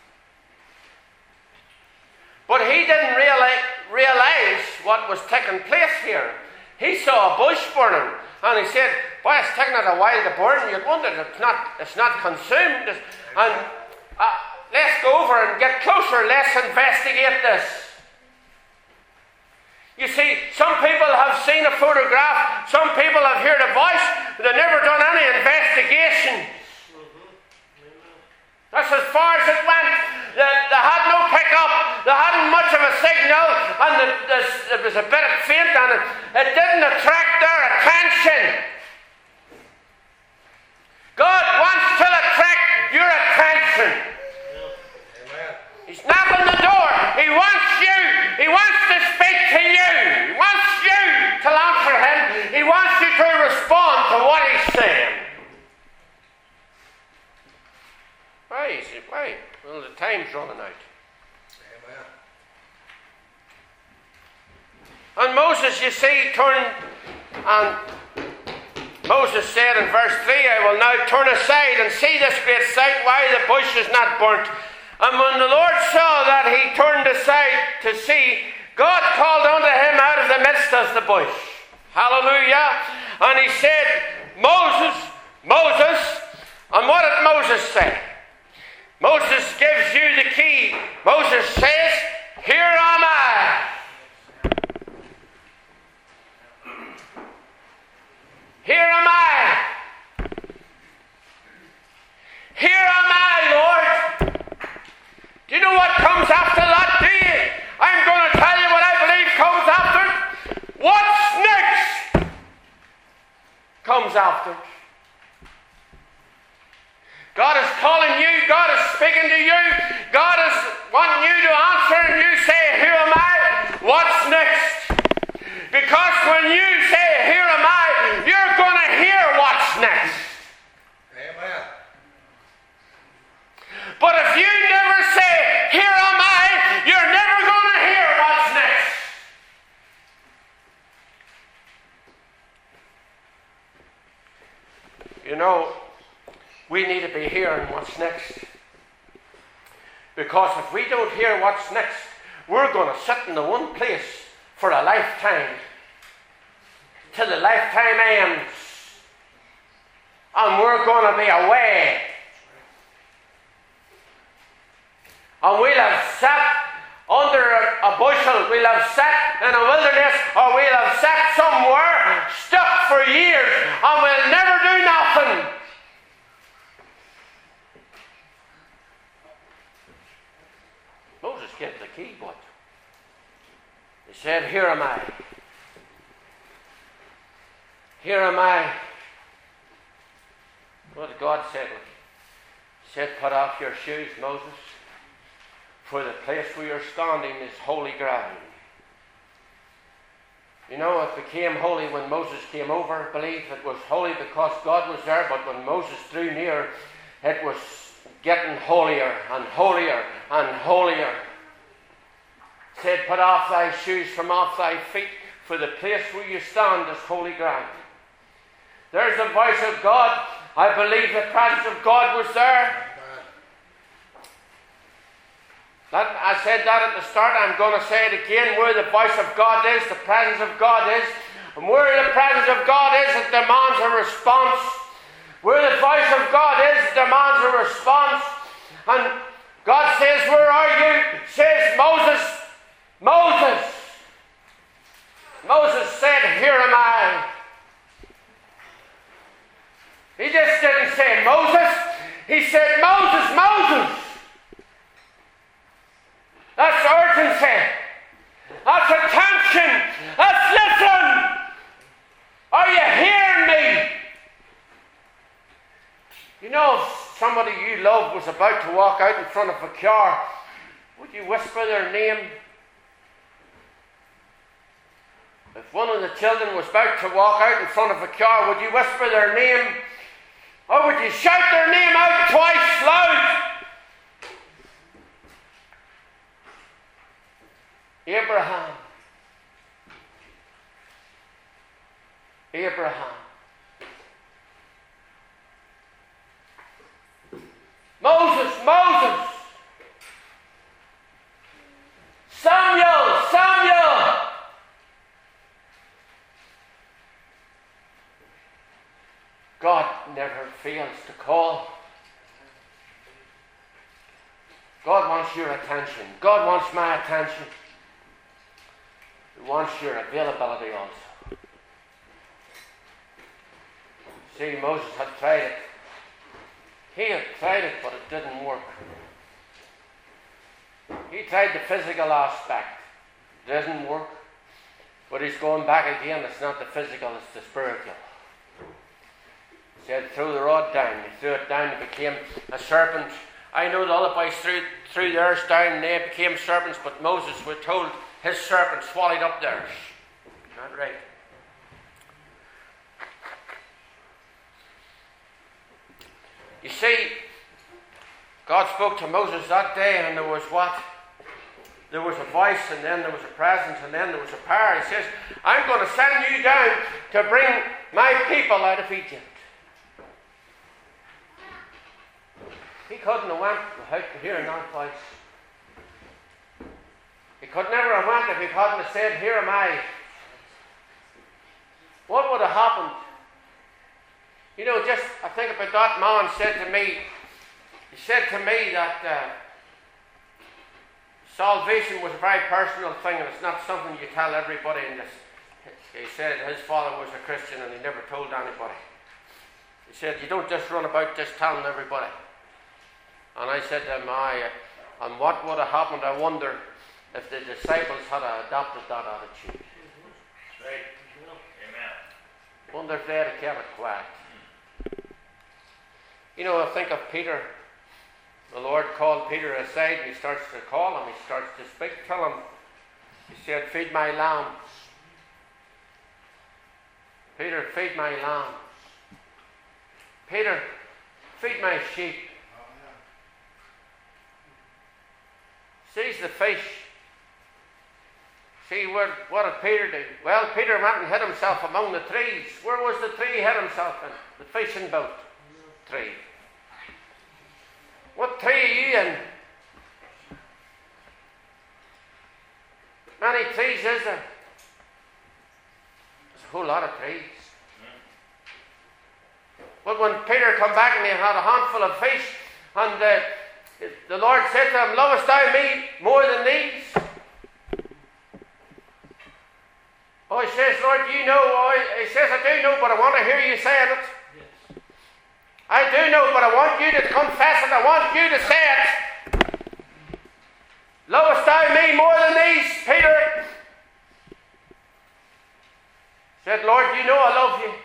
But he didn't realize, realize what was taking place here. He saw a bush burning, and he said, boy, it's taking it a while to burn. You'd wonder it's not, it's not consumed. And uh, let's go over and get closer. Let's investigate this. You see, some people have seen a photograph, some people have heard a voice, but they've never done any investigation. That's as far as it went. They, they had no pickup, they hadn't much of a signal, and the, the, it was a bit faint, and it, it didn't attract their attention. God wants to attract your attention. Amen. He's knocking the door. He wants you. He wants to speak to you. He wants you to answer him. He wants you to respond to what he's saying. Why is it? Why? Well, the time's running out. Amen. And Moses, you see, turned, and Moses said in verse three, I will now turn aside and see this great sight, why the bush is not burnt. And when the Lord saw that he turned aside to see, God called unto him out of the midst of the bush. Hallelujah. And he said, Moses, Moses. And what did Moses say? Moses gives you the key. Moses says, here am I. Here am I. Here am I, Lord. Do you know what comes after that? Do you? I'm going to tell you what I believe comes after it. What's next comes after it. God is calling you. God is speaking to you. God is wanting you to answer, and you say, here am I. What's next? Because when you say, here am I, you're going to hear what's next. Amen. But if you never say, here am I, you're never going to hear what's next. You know, we need to be hearing what's next. Because if we don't hear what's next, we're going to sit in the one place for a lifetime. Till the lifetime ends. And we're going to be away. And we'll have sat under a bushel, we'll have sat in a wilderness, or we'll have sat somewhere, stuck for years, and we'll never do nothing. Moses gave the key, but he said, here am I. Here am I. What did God say to him? He said, put off your shoes, Moses, for the place where you're standing is holy ground. You know, it became holy when Moses came over. I believe it was holy because God was there, but when Moses drew near, it was getting holier and holier and holier. It said, put off thy shoes from off thy feet, for the place where you stand is holy ground. There's the voice of God. I believe the presence of God was there. That, I said that at the start. I'm going to say it again. Where the voice of God is, the presence of God is. And where the presence of God is, it demands a response. Where the voice of God is, it demands a response. And God says, where are you? Says you love was about to walk out in front of a car, would you whisper their name? If one of the children was about to walk out in front of a car, would you whisper their name? Or would you shout their name out twice loud? Abraham. Abraham. Moses, Moses. Samuel, Samuel. God never fails to call. God wants your attention. God wants my attention. He wants your availability also. See, Moses had tried it. He had tried it, but it didn't work. He tried the physical aspect. It doesn't work. But he's going back again. It's not the physical, it's the spiritual. He said, throw the rod down. He threw it down. It became a serpent. I know the other boys threw, threw theirs down and they became serpents, but Moses, we're told, his serpent swallowed up theirs. Not right. You see, God spoke to Moses that day, and there was what? There was a voice, and then there was a presence, and then there was a power. He says, I'm going to send you down to bring my people out of Egypt. He couldn't have went without hearing that voice. He could never have went if he hadn't have said, here am I. What would have happened? You know, just, I think about that man said to me, he said to me that uh, salvation was a very personal thing, and it's not something you tell everybody in this. He said his father was a Christian and he never told anybody. He said, you don't just run about just telling everybody. And I said to him, I, and what would have happened, I wonder if the disciples had adopted that attitude. Right. Amen. Wonder if they had kept it quiet. You know, I think of Peter. The Lord called Peter aside and he starts to call him. He starts to speak to him. He said, feed my lambs. Peter, feed my lambs. Peter, feed my sheep. Sees the fish. See, what, what did Peter do? Well, Peter went and hid himself among the trees. Where was the tree he hid himself in? The fishing boat tree. What tree are you in? Many trees is there? There's a whole lot of trees. But when Peter come back and he had a handful of fish, and uh, the Lord said to him, lovest thou me more than these? Oh, he says, Lord, you know. Oh, he says, I do know, but I want to hear you saying it. Yes. I do know, but I want you to confess it. I want you to say it. Lovest thou me more than these, Peter? Said, Lord, you know I love you.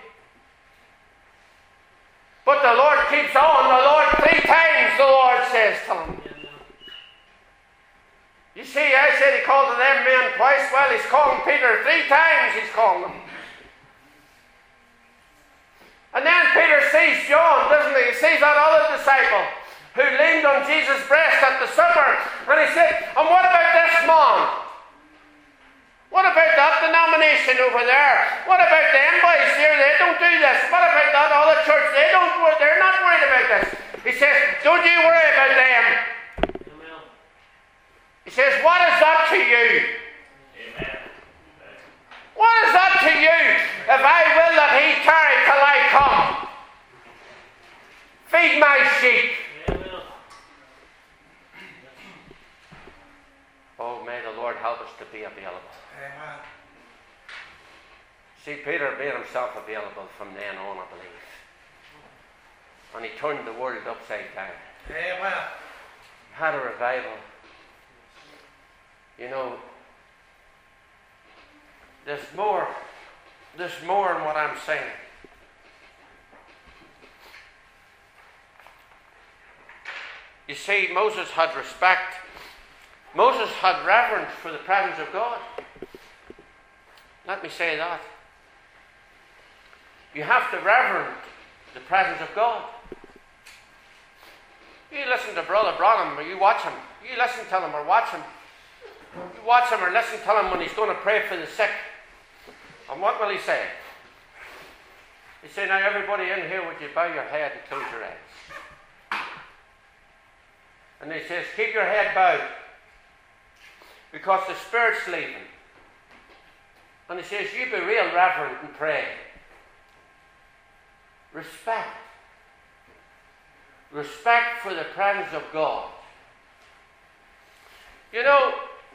But the Lord keeps on. The Lord, three times the Lord says to him. You see, I said he called to them men twice. Well, he's calling Peter three times. He's calling them. And then Peter sees John, doesn't he? He sees that other disciple who leaned on Jesus' breast at the supper. And he said, and what about this man? What about that denomination over there? What about them boys here? They don't do this. What about that other church? They don't. They're not worried about this. He says, don't you worry about them. Amen. He says, what is that to you? Amen. What is that to you? If I will that he tarry till I come. Feed my sheep. Amen. Oh, may the Lord help us to be available. Amen. See, Peter made himself available from then on, I believe. And he turned the world upside down. Amen. He had a revival. You know, there's more, there's more in what I'm saying. see, Moses had respect. Moses had reverence for the presence of God. Let me say that. You have to reverence the presence of God. You listen to Brother Branham, or you watch him. You listen to him or watch him. You watch him or listen to him when he's going to pray for the sick. And what will he say? He say, now everybody in here, would you bow your head and close your eyes? And he says, keep your head bowed, because the Spirit's leaving. And he says, you be real reverent and pray. Respect. Respect for the presence of God. You know,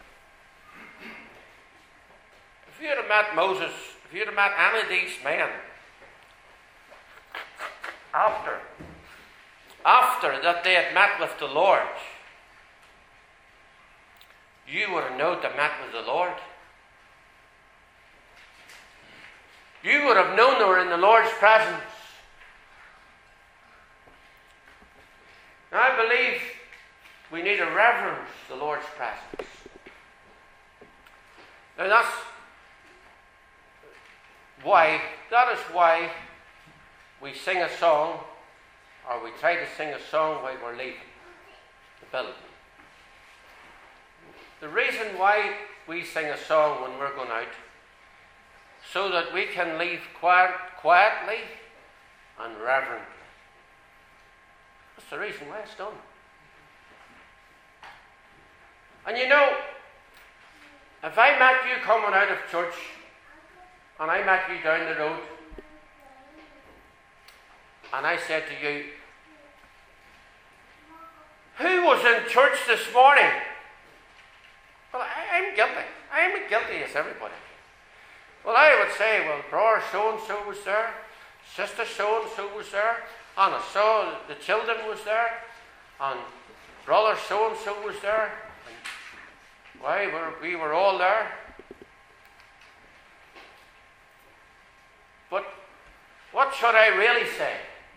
if you'd have met Moses, if you'd have met any of these men, after, after that they had met with the Lord, you would have known they met with the Lord. You would have known they were in the Lord's presence. Now, I believe we need to reverence the Lord's presence. Now, that's why, that is why we sing a song, or we try to sing a song while we're leaving the building. The reason why we sing a song when we're going out, so that we can leave quiet, quietly and reverently. That's the reason why it's done. And you know, if I met you coming out of church, and I met you down the road, and I said to you, who was in church this morning? Well, I, I'm guilty. I'm as guilty as everybody. Well, I would say, well, brother so-and-so was there, sister so-and-so was there, and I saw the children was there, and brother so-and-so was there, and why, we're, we were all there. But what should I really say?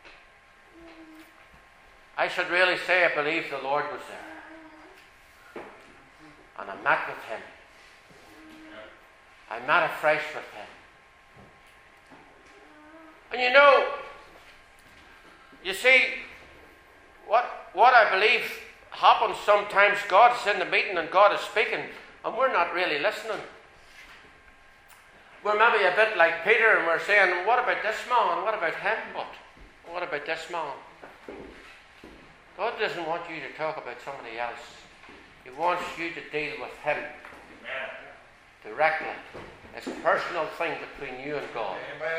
I should really say I believe the Lord was there. And I met with him. I met afresh with him. And you know, you see, what, what I believe happens sometimes, God is in the meeting and God is speaking, and we're not really listening. We're maybe a bit like Peter, and we're saying, what about this man? What about him? What? What about this man? God doesn't want you to talk about somebody else. He wants you to deal with him directly. It's a personal thing between you and God. Amen.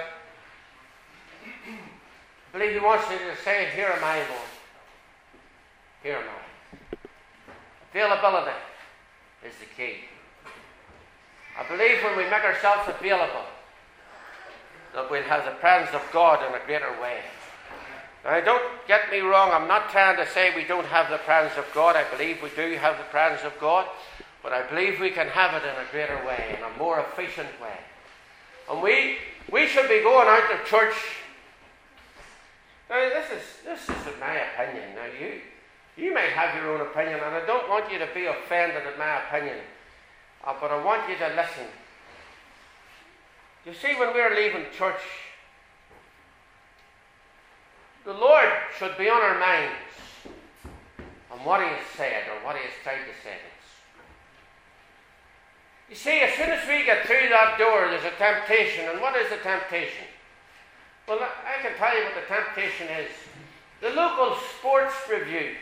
I believe he wants you to say, here am I, Lord. Here am I. Availability is the key. I believe when we make ourselves available, that we'll have the presence of God in a greater way. Now, don't get me wrong, I'm not trying to say we don't have the presence of God. I believe we do have the presence of God, but I believe we can have it in a greater way, in a more efficient way. And we we should be going out of church. Now, this is this is my opinion. Now, you you may have your own opinion, and I don't want you to be offended at my opinion, uh, but I want you to listen. You see, when we're leaving church, the Lord should be on our minds on what he has said or what he has tried to say to us. You see, as soon as we get through that door, there's a temptation. And what is the temptation? Well, I can tell you what the temptation is. The local sports review.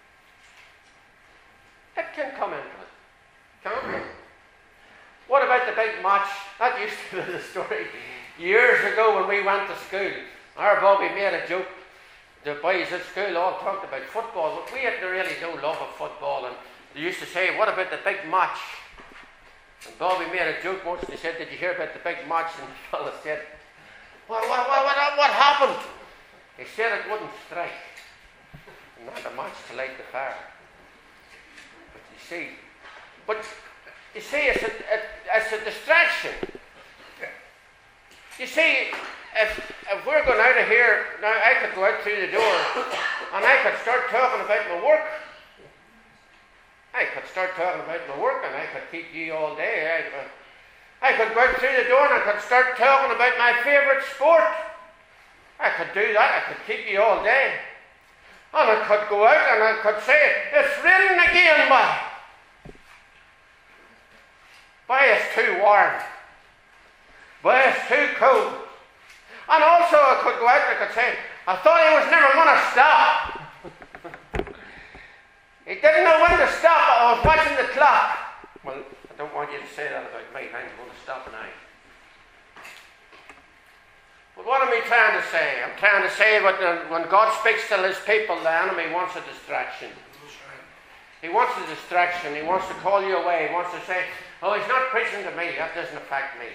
It can come into it. Can't it? What about the big match? That used to be the story. Years ago when we went to school, our Bobby made a joke. The boys at school all talked about football, but we had really no love of football. And they used to say, what about the big match? And Bobby made a joke once, and he said, did you hear about the big match? And the fellow said, what, what, what, what, what happened? He said it wouldn't strike. And not a match to light the fire. But you see, but you see, it's a, it, it's a distraction. You see, if, if we're going out of here, now I could go out through the door and I could start talking about my work. I could start talking about my work and I could keep you all day. I could, I could go out through the door and I could start talking about my favourite sport. I could do that. I could keep you all day. And I could go out and I could say, it's raining again, boy. Boy, it's too warm. Boy, it's too cold. And also I could go out and I could say, I thought he was never going to stop. He didn't know when to stop, but I was watching the clock. Well, I don't want you to say that about me. I'm going to stop now. But what am I trying to say? I'm trying to say that when God speaks to his people, the enemy wants a distraction. He wants a distraction. He wants to call you away. He wants to say, oh, he's not preaching to me. That doesn't affect me.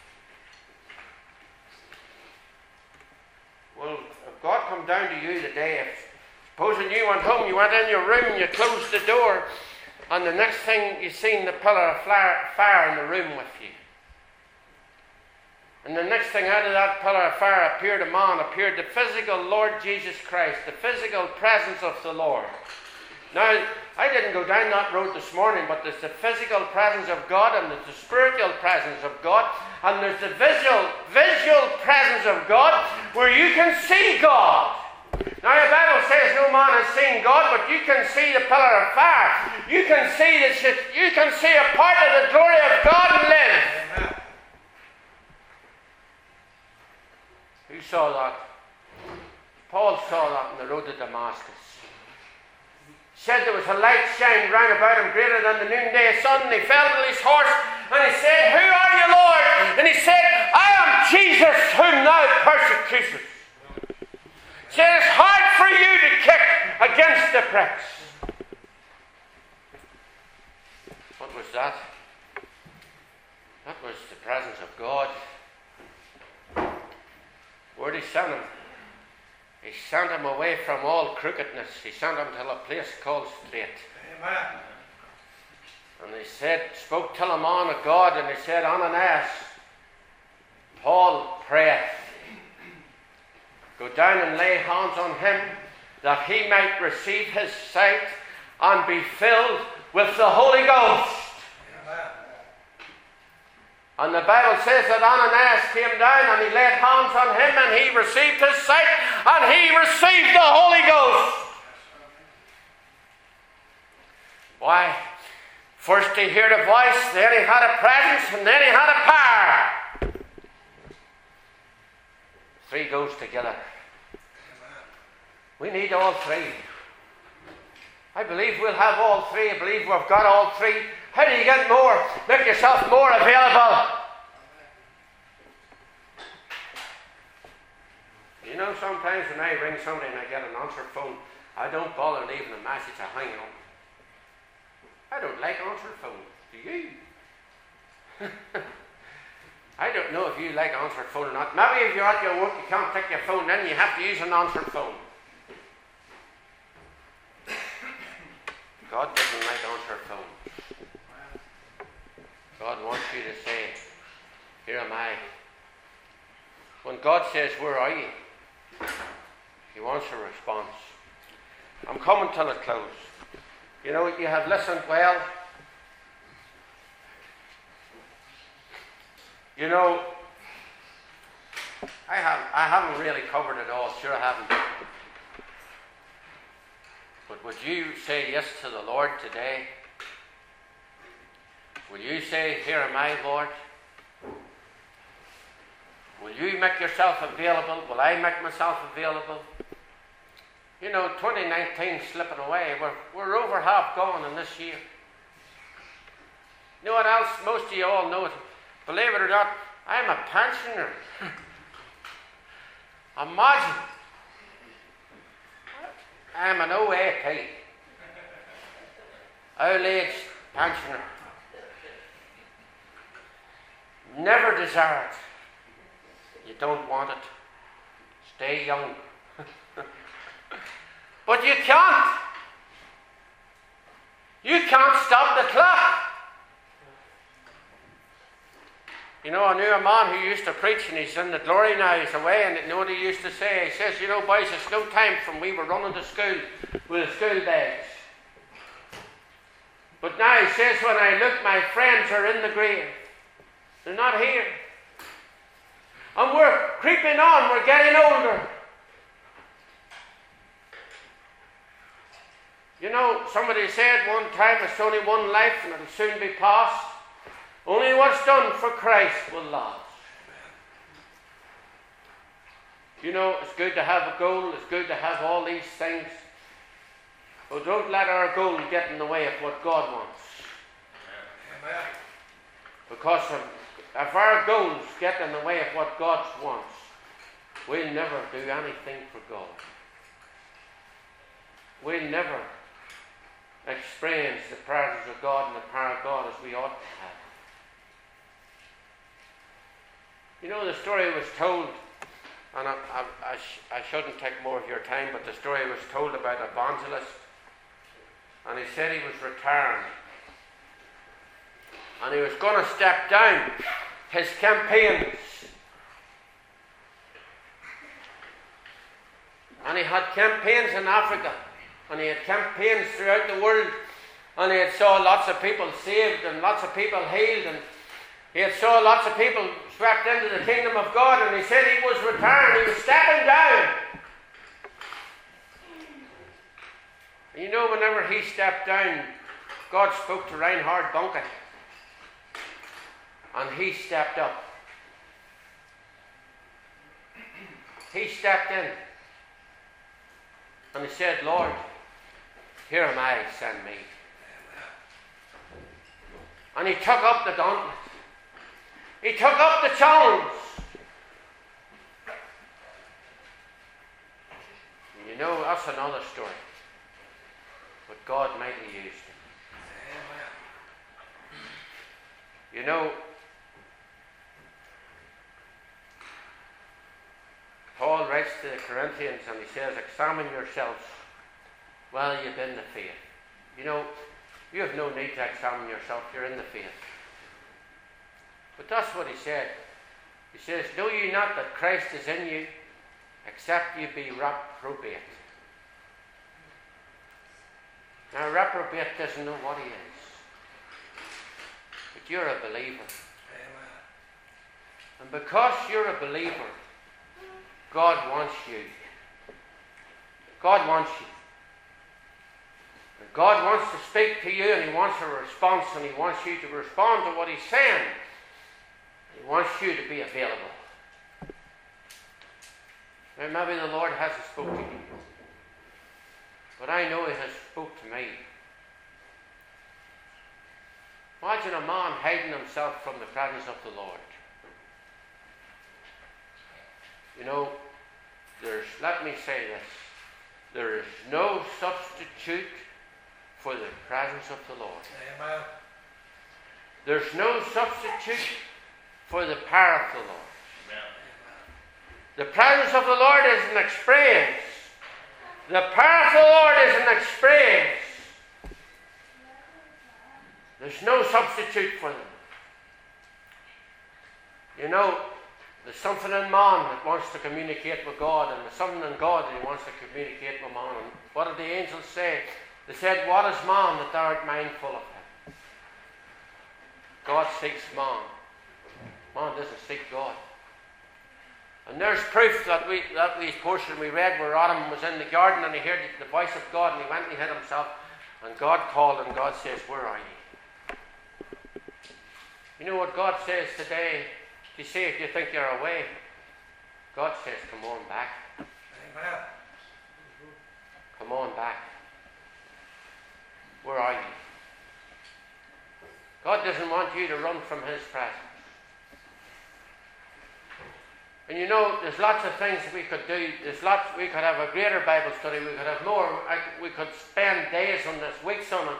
Well, if God come down to you today, if supposing you went home, you went in your room and you closed the door, and the next thing you seen the pillar of fire in the room with you. And the next thing out of that pillar of fire appeared a man, appeared the physical Lord Jesus Christ, the physical presence of the Lord. Now, I didn't go down that road this morning, but there's the physical presence of God and there's the spiritual presence of God and there's the visual, visual presence of God where you can see God. Now, the Bible says no man has seen God, but you can see the pillar of fire. You can see the, you can see a part of the glory of God and live. Who saw that? Paul saw that on the road to Damascus. Said there was a light shining round about him greater than the noonday sun, and he fell to his horse and he said, who are you, Lord? And he said, I am Jesus whom thou persecutest. He said, it's hard for you to kick against the pricks. What was that? That was the presence of God. Where did he send him? He sent him away from all crookedness. He sent him to a place called Straight. Amen. And he said, spoke to the man of God, and he said, Ananias, Paul prayeth. Go down and lay hands on him, that he might receive his sight and be filled with the Holy Ghost. Amen. And the Bible says that Ananias came down and he laid hands on him and he received his sight and he received the Holy Ghost. Why? First he heard a voice, then he had a presence, and then he had a power. Three goes together. We need all three. I believe we'll have all three. I believe we've got all three. How do you get more? Make yourself more available. You know, sometimes when I ring somebody and I get an answer phone, I don't bother leaving a message. I hang on. I don't like answer phones. Do you? I don't know if you like answer phone or not. Maybe if you're at your work, you can't take your phone, then you have to use an answer phone. God doesn't like answer phones. God wants you to say, here am I. When God says, where are you? He wants a response. I'm coming to the close. You know, you have listened well. You know, I haven't, I haven't really covered it all. Sure I haven't. But would you say yes to the Lord today? Will you say, here am I, Lord? Will you make yourself available? Will I make myself available? You know, twenty nineteen slipping away. We're, we're over half gone in this year. You know what else? Most of you all know it. Believe it or not, I'm a pensioner. Imagine. I'm an O A P. Old age pensioner. Never desire it. You don't want it. Stay young. But you can't. You can't stop the clock. You know, I knew a man who used to preach, and he's in the glory now, he's away, and you know what he used to say? He says, you know, boys, it's no time from we were running to school with the school bags. But now he says, when I look, my friends are in the grave. They're not here. And we're creeping on. We're getting older. You know, somebody said one time, it's only one life and it'll soon be past. Only what's done for Christ will last. You know, it's good to have a goal. It's good to have all these things. But don't let our goal get in the way of what God wants. Amen. Because if, if our goals get in the way of what God wants, we'll never do anything for God. We'll never experience the presence of God and the power of God as we ought to have. You know, the story was told, and I, I, I, sh- I shouldn't take more of your time, but the story was told about an evangelist, and he said he was retiring, and he was going to step down his campaigns. And he had campaigns in Africa, and he had campaigns throughout the world, and he had saw lots of people saved and lots of people healed, and he had saw lots of people swept into the kingdom of God, and he said he was retiring, he was stepping down. And you know, whenever he stepped down, God spoke to Reinhard Bonnke, and he stepped up. He stepped in, and he said, Lord, here am I, send me. And he took up the gauntlet. He took up the challenge. And you know, that's another story. But God mightily used him. You know, Paul writes to the Corinthians and he says, examine yourselves while you're in the faith. You know, you have no need to examine yourself, you're in the faith. But that's what he said. He says, know ye not that Christ is in you, except you be reprobate. Now, a reprobate doesn't know what he is. But you're a believer. Amen. And because you're a believer, God wants you. God wants you. And God wants to speak to you, and he wants a response, and he wants you to respond to what he's saying. He wants you to be available. Now, maybe the Lord hasn't spoken to you, but I know he has spoke to me. Imagine a man hiding himself from the presence of the Lord. You know, there's, let me say this, there is no substitute for the presence of the Lord. Amen. There's no substitute for the power of the Lord. Amen. The presence of the Lord is an experience. The power of the Lord is an experience. There's no substitute for them. You know, there's something in man that wants to communicate with God, and there's something in God that he wants to communicate with man. And what did the angels say? They said, what is man that thou art mindful of him? God seeks man. Man doesn't seek God. And there's proof that we that we portion we read where Adam was in the garden and he heard the voice of God and he went and he hid himself, and God called and God says, where are you? You know what God says today? You see, if you think you're away, God says, come on back. Amen. Come on back. Where are you? God doesn't want you to run from his presence. And you know, there's lots of things we could do. There's lots. We could have a greater Bible study. We could have more. I, we could spend days on this, weeks on it.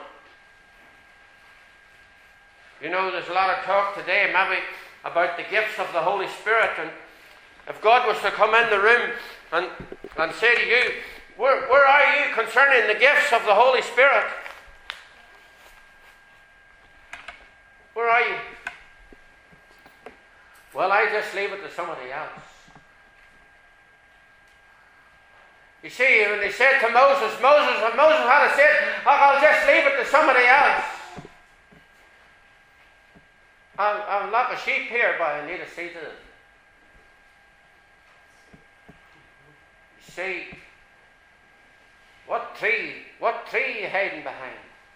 You know, there's a lot of talk today, maybe, about the gifts of the Holy Spirit. And if God was to come in the room and, and say to you, where, where are you concerning the gifts of the Holy Spirit? Where are you? Well, I just leave it to somebody else. You see, when they said to Moses, Moses, when Moses had said, oh, I'll just leave it to somebody else. I've, I've a lot of sheep here, but I need to see to them. You see, what tree, what tree are you hiding behind?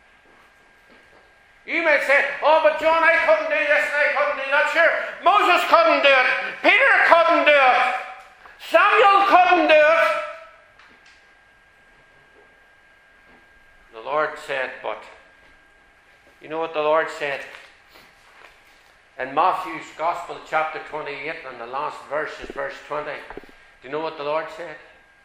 You may say, oh, but John, I couldn't do this and I couldn't do that. Sure, Moses couldn't do it. Peter couldn't do it. Samuel couldn't do it. The Lord said, but you know what the Lord said? In Matthew's Gospel, chapter twenty-eight, and the last verse is verse twenty. Do you know what the Lord said?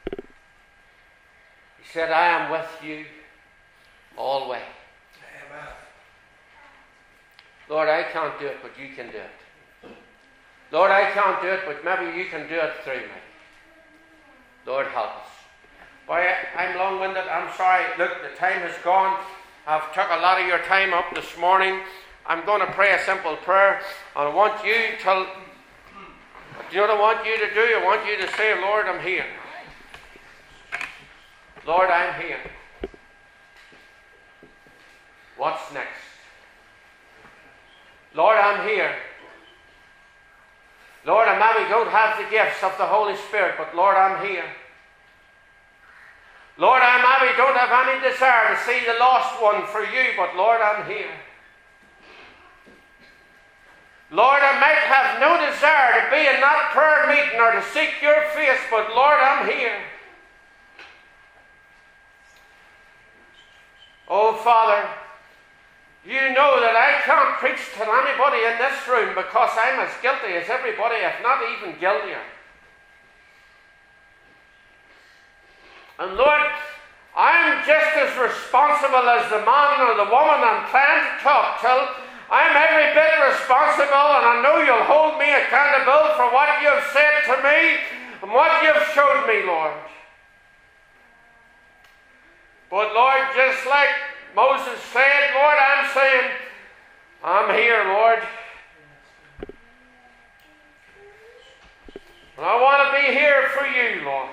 He said, I am with you always. Amen. Lord, I can't do it, but you can do it. Lord, I can't do it, but maybe you can do it through me. Lord, help us. Boy, I'm long-winded. I'm sorry. Look, the time has gone. I've took a lot of your time up this morning. I'm going to pray a simple prayer. And I want you to... Do you know what I want you to do? I want you to say, Lord, I'm here. Lord, I'm here. What's next? Lord, I'm here. Lord, I maybe don't have the gifts of the Holy Spirit, but Lord, I'm here. Lord, I maybe don't have any desire to see the lost one for you, but Lord, I'm here. Lord, I might have no desire to be in that prayer meeting or to seek your face, but Lord, I'm here. Oh, Father, you know that I can't preach to anybody in this room because I'm as guilty as everybody, if not even guiltier. And Lord, I'm just as responsible as the man or the woman I'm trying to talk to. I'm every bit responsible, and I know you'll hold me accountable for what you've said to me and what you've showed me, Lord. But Lord, just like Moses said, Lord, I'm saying, I'm here, Lord. And I want to be here for you, Lord.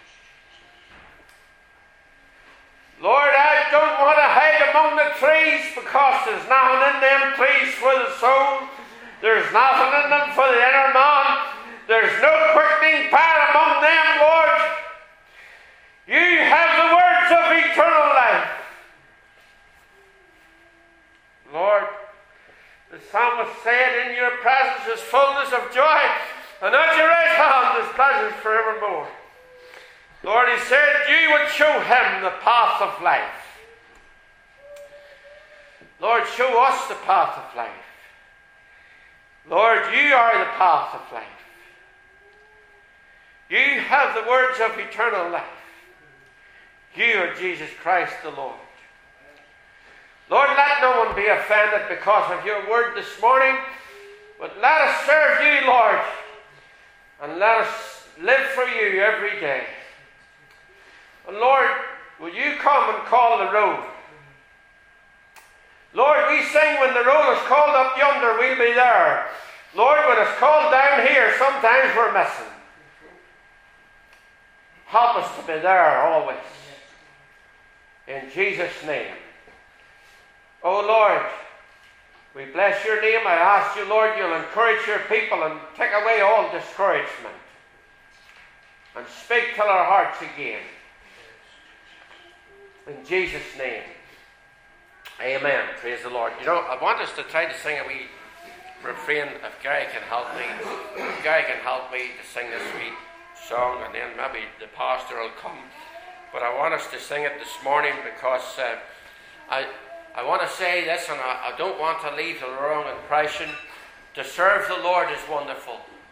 Lord, I don't want to hide among the trees because there's nothing in them trees for the soul. There's nothing in them for the inner man. There's no quickening power among them, Lord. You have the words of eternal life. Lord, the psalmist said, in your presence is fullness of joy, and at your right hand is pleasures forevermore. Lord, he said you would show him the path of life. Lord, show us the path of life. Lord, you are the path of life. You have the words of eternal life. You are Jesus Christ the Lord. Lord, let no one be offended because of your word this morning, but let us serve you, Lord, and let us live for you every day. And Lord, will you come and call the road? Lord, we sing when the road is called up yonder, we'll be there. Lord, when it's called down here, sometimes we're missing. Help us to be there always. In Jesus' name. Oh Lord, we bless your name. I ask you, Lord, you'll encourage your people and take away all discouragement. And speak to our hearts again. In Jesus' name. Amen. Praise the Lord. You know, I want us to try to sing a wee refrain, if Gary can help me. If Gary can help me to sing this wee song, and then maybe the pastor will come. But I want us to sing it this morning because uh, I, I want to say this, and I, I don't want to leave the wrong impression. To serve the Lord is wonderful.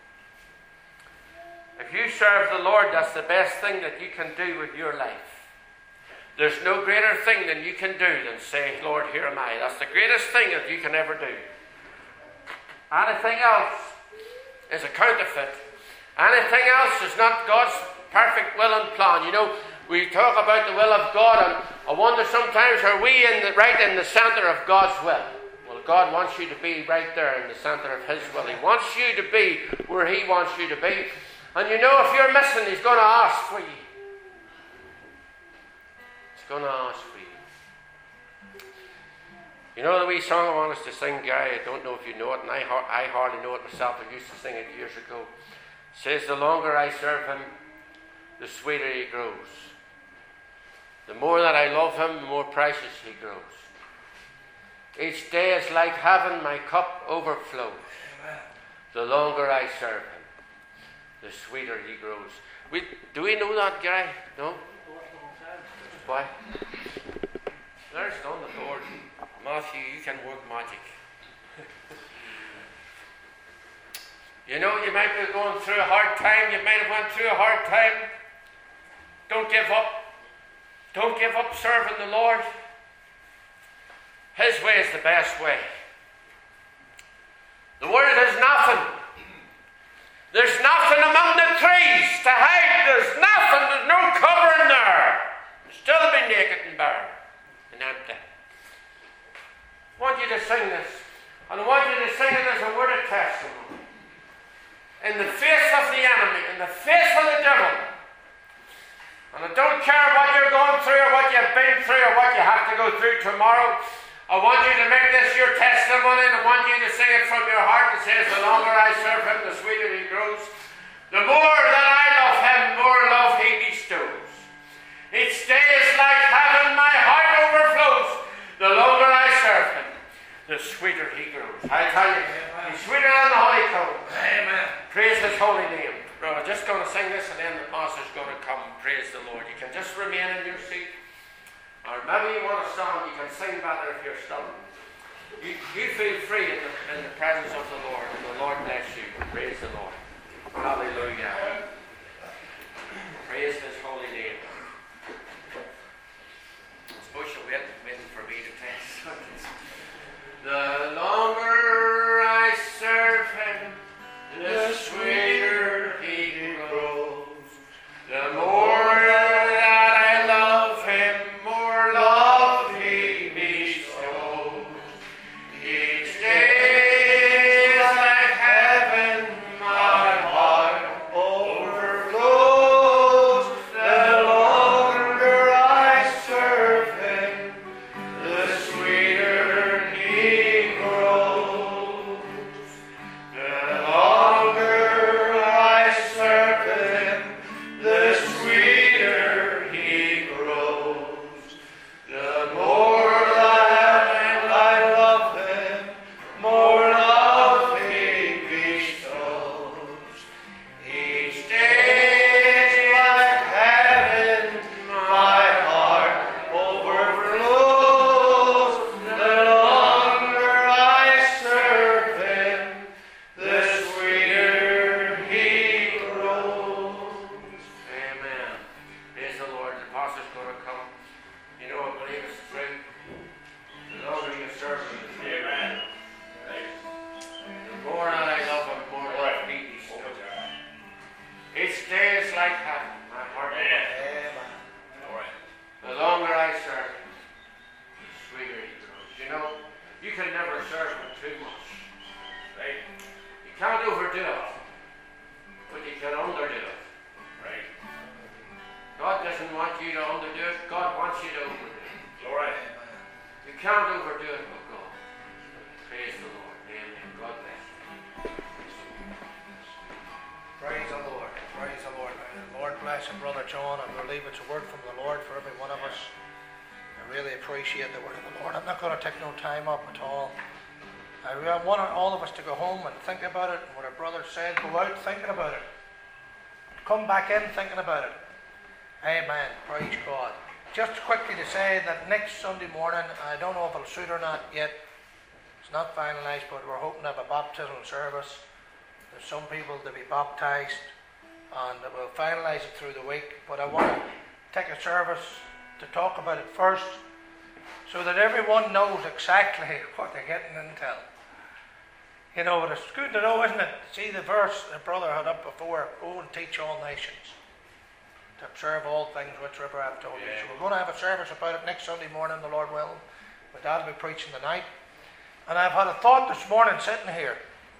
If you serve the Lord, that's the best thing that you can do with your life. There's no greater thing than you can do than say, Lord, here am I. That's the greatest thing that you can ever do. Anything else is a counterfeit. Anything else is not God's perfect will and plan. You know, we talk about the will of God, and I wonder sometimes, are we in the, right in the center of God's will? Well, God wants you to be right there in the center of His will. He wants you to be where He wants you to be. And you know, if you're missing, He's going to ask for you. He's going to ask for you. You know the wee song I want us to sing, Gary? I don't know if you know it, and I, I hardly know it myself. I used to sing it years ago. It says, the longer I serve him, the sweeter he grows. The more that I love him, the more precious he grows. Each day is like heaven, my cup overflows. Amen. The longer I serve him, the sweeter he grows. We, do we know that, Gary? No? Why? There's on the board. Matthew, you can work magic. You know, you might be going through a hard time. You might have went through a hard time. Don't give up. Don't give up serving the Lord. His way is the best way. The Word is nothing. There's nothing among the trees to hide. There's nothing. There's no cover in there. Still be naked and bare and empty. I want you to sing this. And I want you to sing it as a word of testimony. In the face of the enemy, in the face of the devil. And I don't care what you're going through or what you've been through or what you have to go through tomorrow. I want you to make this your testimony, and I want you to sing it from your heart. It says, the longer I serve him, the sweeter he grows. The more that I love him, more love he bestows. Each day is like heaven, my heart overflows. The longer I serve him, the sweeter he grows. I tell you, he's sweeter than the honeycomb. Amen. Praise his holy name. We're just going to sing this, and then the pastor's going to come. Praise the Lord. You can just remain in your seat. Or maybe you want a song, you can sing better if you're stunned. You, you feel free in the, in the presence of the Lord, and the Lord bless you. Praise the Lord. Hallelujah. Praise his holy name. I suppose you're waiting, waiting for me to test. The longer I serve him, the sweeter he grows. The more that I love him, more love he bestows. Each day is like heaven, my heart overflows. The longer I serve him, the sweeter he grows. The longer I serve him, the sweeter he grows. The more that I love him, more love he bestows. Each day is like heaven, my heart overflows. The longer I serve him, the sweeter he grows. Amen. Praise the Lord. The pastor's going to come. You know, I believe it's true. The longer you serve him, the sweeter. Amen. The more that I love him, more love he bestows. Each day is like heaven. My heart Amen. Amen. All right. The longer I serve him, the sweeter he grows. You know, you can never serve him too much. Right. You can't overdo it, but you can underdo it. Right. God doesn't want you to underdo it. God wants you to overdo it. All right. You can't overdo it with God. Praise the Lord. Amen. God bless you. Praise the Lord. Praise the Lord. May the Lord bless you, Brother John. I believe it's a word from the Lord for every one of us. I really appreciate the word of the Lord. I'm not going to take no time up at all. I really want all of us to go home and think about it. And what our brother said, go out thinking about it. Come back in thinking about it. Amen. Praise God. Just quickly to say that next Sunday morning, I don't know if it'll suit or not yet. It's not finalised, but we're hoping to have a baptismal service. There's some people to be baptised, and we'll finalise it through the week. But I want to take a service to talk about it first, so that everyone knows exactly what they're getting into. You know, but it's good to know, isn't it? See the verse the brother had up before, go and teach all nations to observe all things whatsoever I have told you. Yeah. So we're going to have a service about it next Sunday morning, the Lord willing. My dad will be preaching tonight. And I've had a thought this morning sitting here.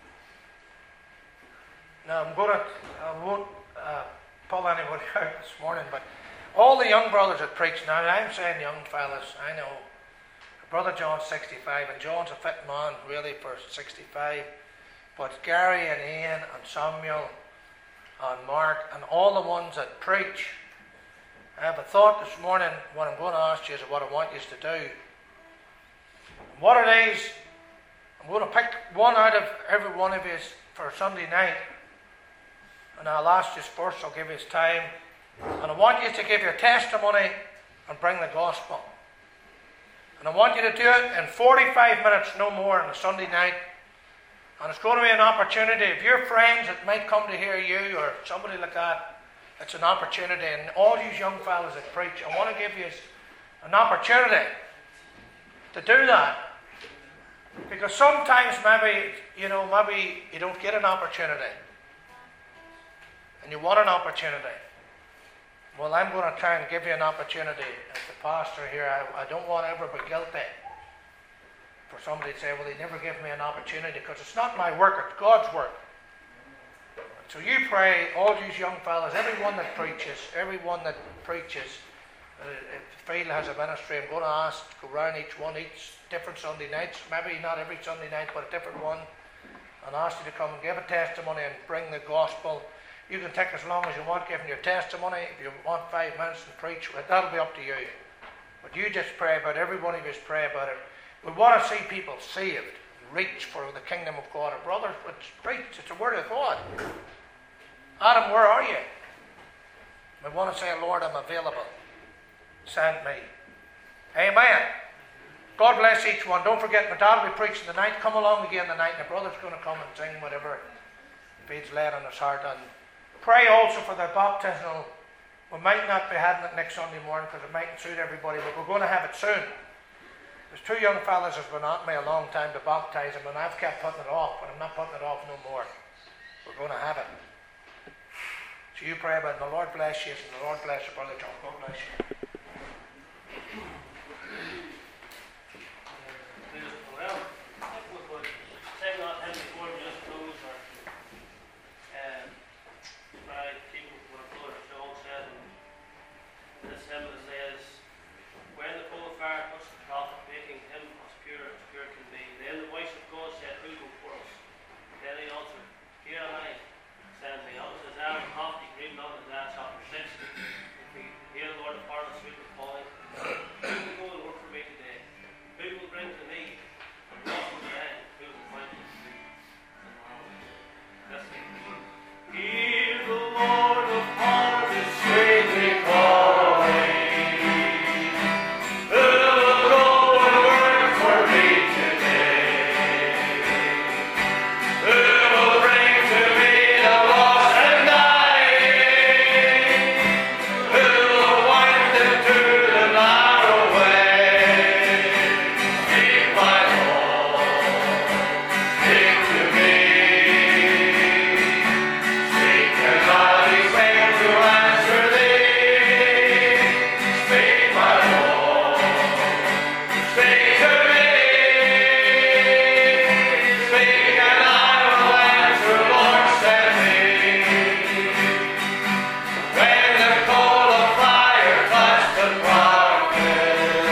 Now I'm going to, I won't uh, pull anybody out this morning, but all the young brothers that preach, now I'm saying young fellas, I know, Brother John's sixty-five, and John's a fit man really for sixty-five. But Gary and Ian and Samuel and Mark and all the ones that preach, I have a thought this morning. What I'm going to ask you is what I want you to do. What it is, I'm going to pick one out of every one of you for Sunday night, and I'll ask you first. I'll give you time, and I want you to give your testimony and bring the gospel. And I want you to do it in forty-five minutes, no more, on a Sunday night. And it's going to be an opportunity. If your friends that might come to hear you or somebody like that, it's an opportunity. And all these young fellas that preach, I want to give you an opportunity to do that. Because sometimes maybe, you know, maybe you don't get an opportunity. And you want an opportunity. Well, I'm going to try and give you an opportunity. As the pastor here, I, I don't want to ever be guilty for somebody to say, well, they never give me an opportunity, because it's not my work, it's God's work. So you pray, all these young fellas, everyone that preaches, everyone that preaches, uh, if Field has a ministry, I'm going to ask, go round each one, each different Sunday nights, maybe not every Sunday night, but a different one, and ask you to come and give a testimony and bring the gospel. You can take as long as you want giving your testimony. If you want five minutes to preach, well, that'll be up to you. But you just pray about it. Every one of you pray about it. We want to see people saved, reach for the kingdom of God. And brothers, it's preach. It's the word of God. Adam, where are you? We want to say, Lord, I'm available. Send me. Amen. God bless each one. Don't forget, my dad will be preaching tonight. Come along again tonight. And the brother's going to come and sing whatever feels led on his heart. And pray also for the baptismal. We might not be having it next Sunday morning because it mightn't suit everybody, but we're going to have it soon. There's two young fellas that's been at me a long time to baptise them, and I've kept putting it off, but I'm not putting it off no more. We're going to have it. So you pray about it, and the Lord bless you, and the Lord bless you, Brother John. God bless you.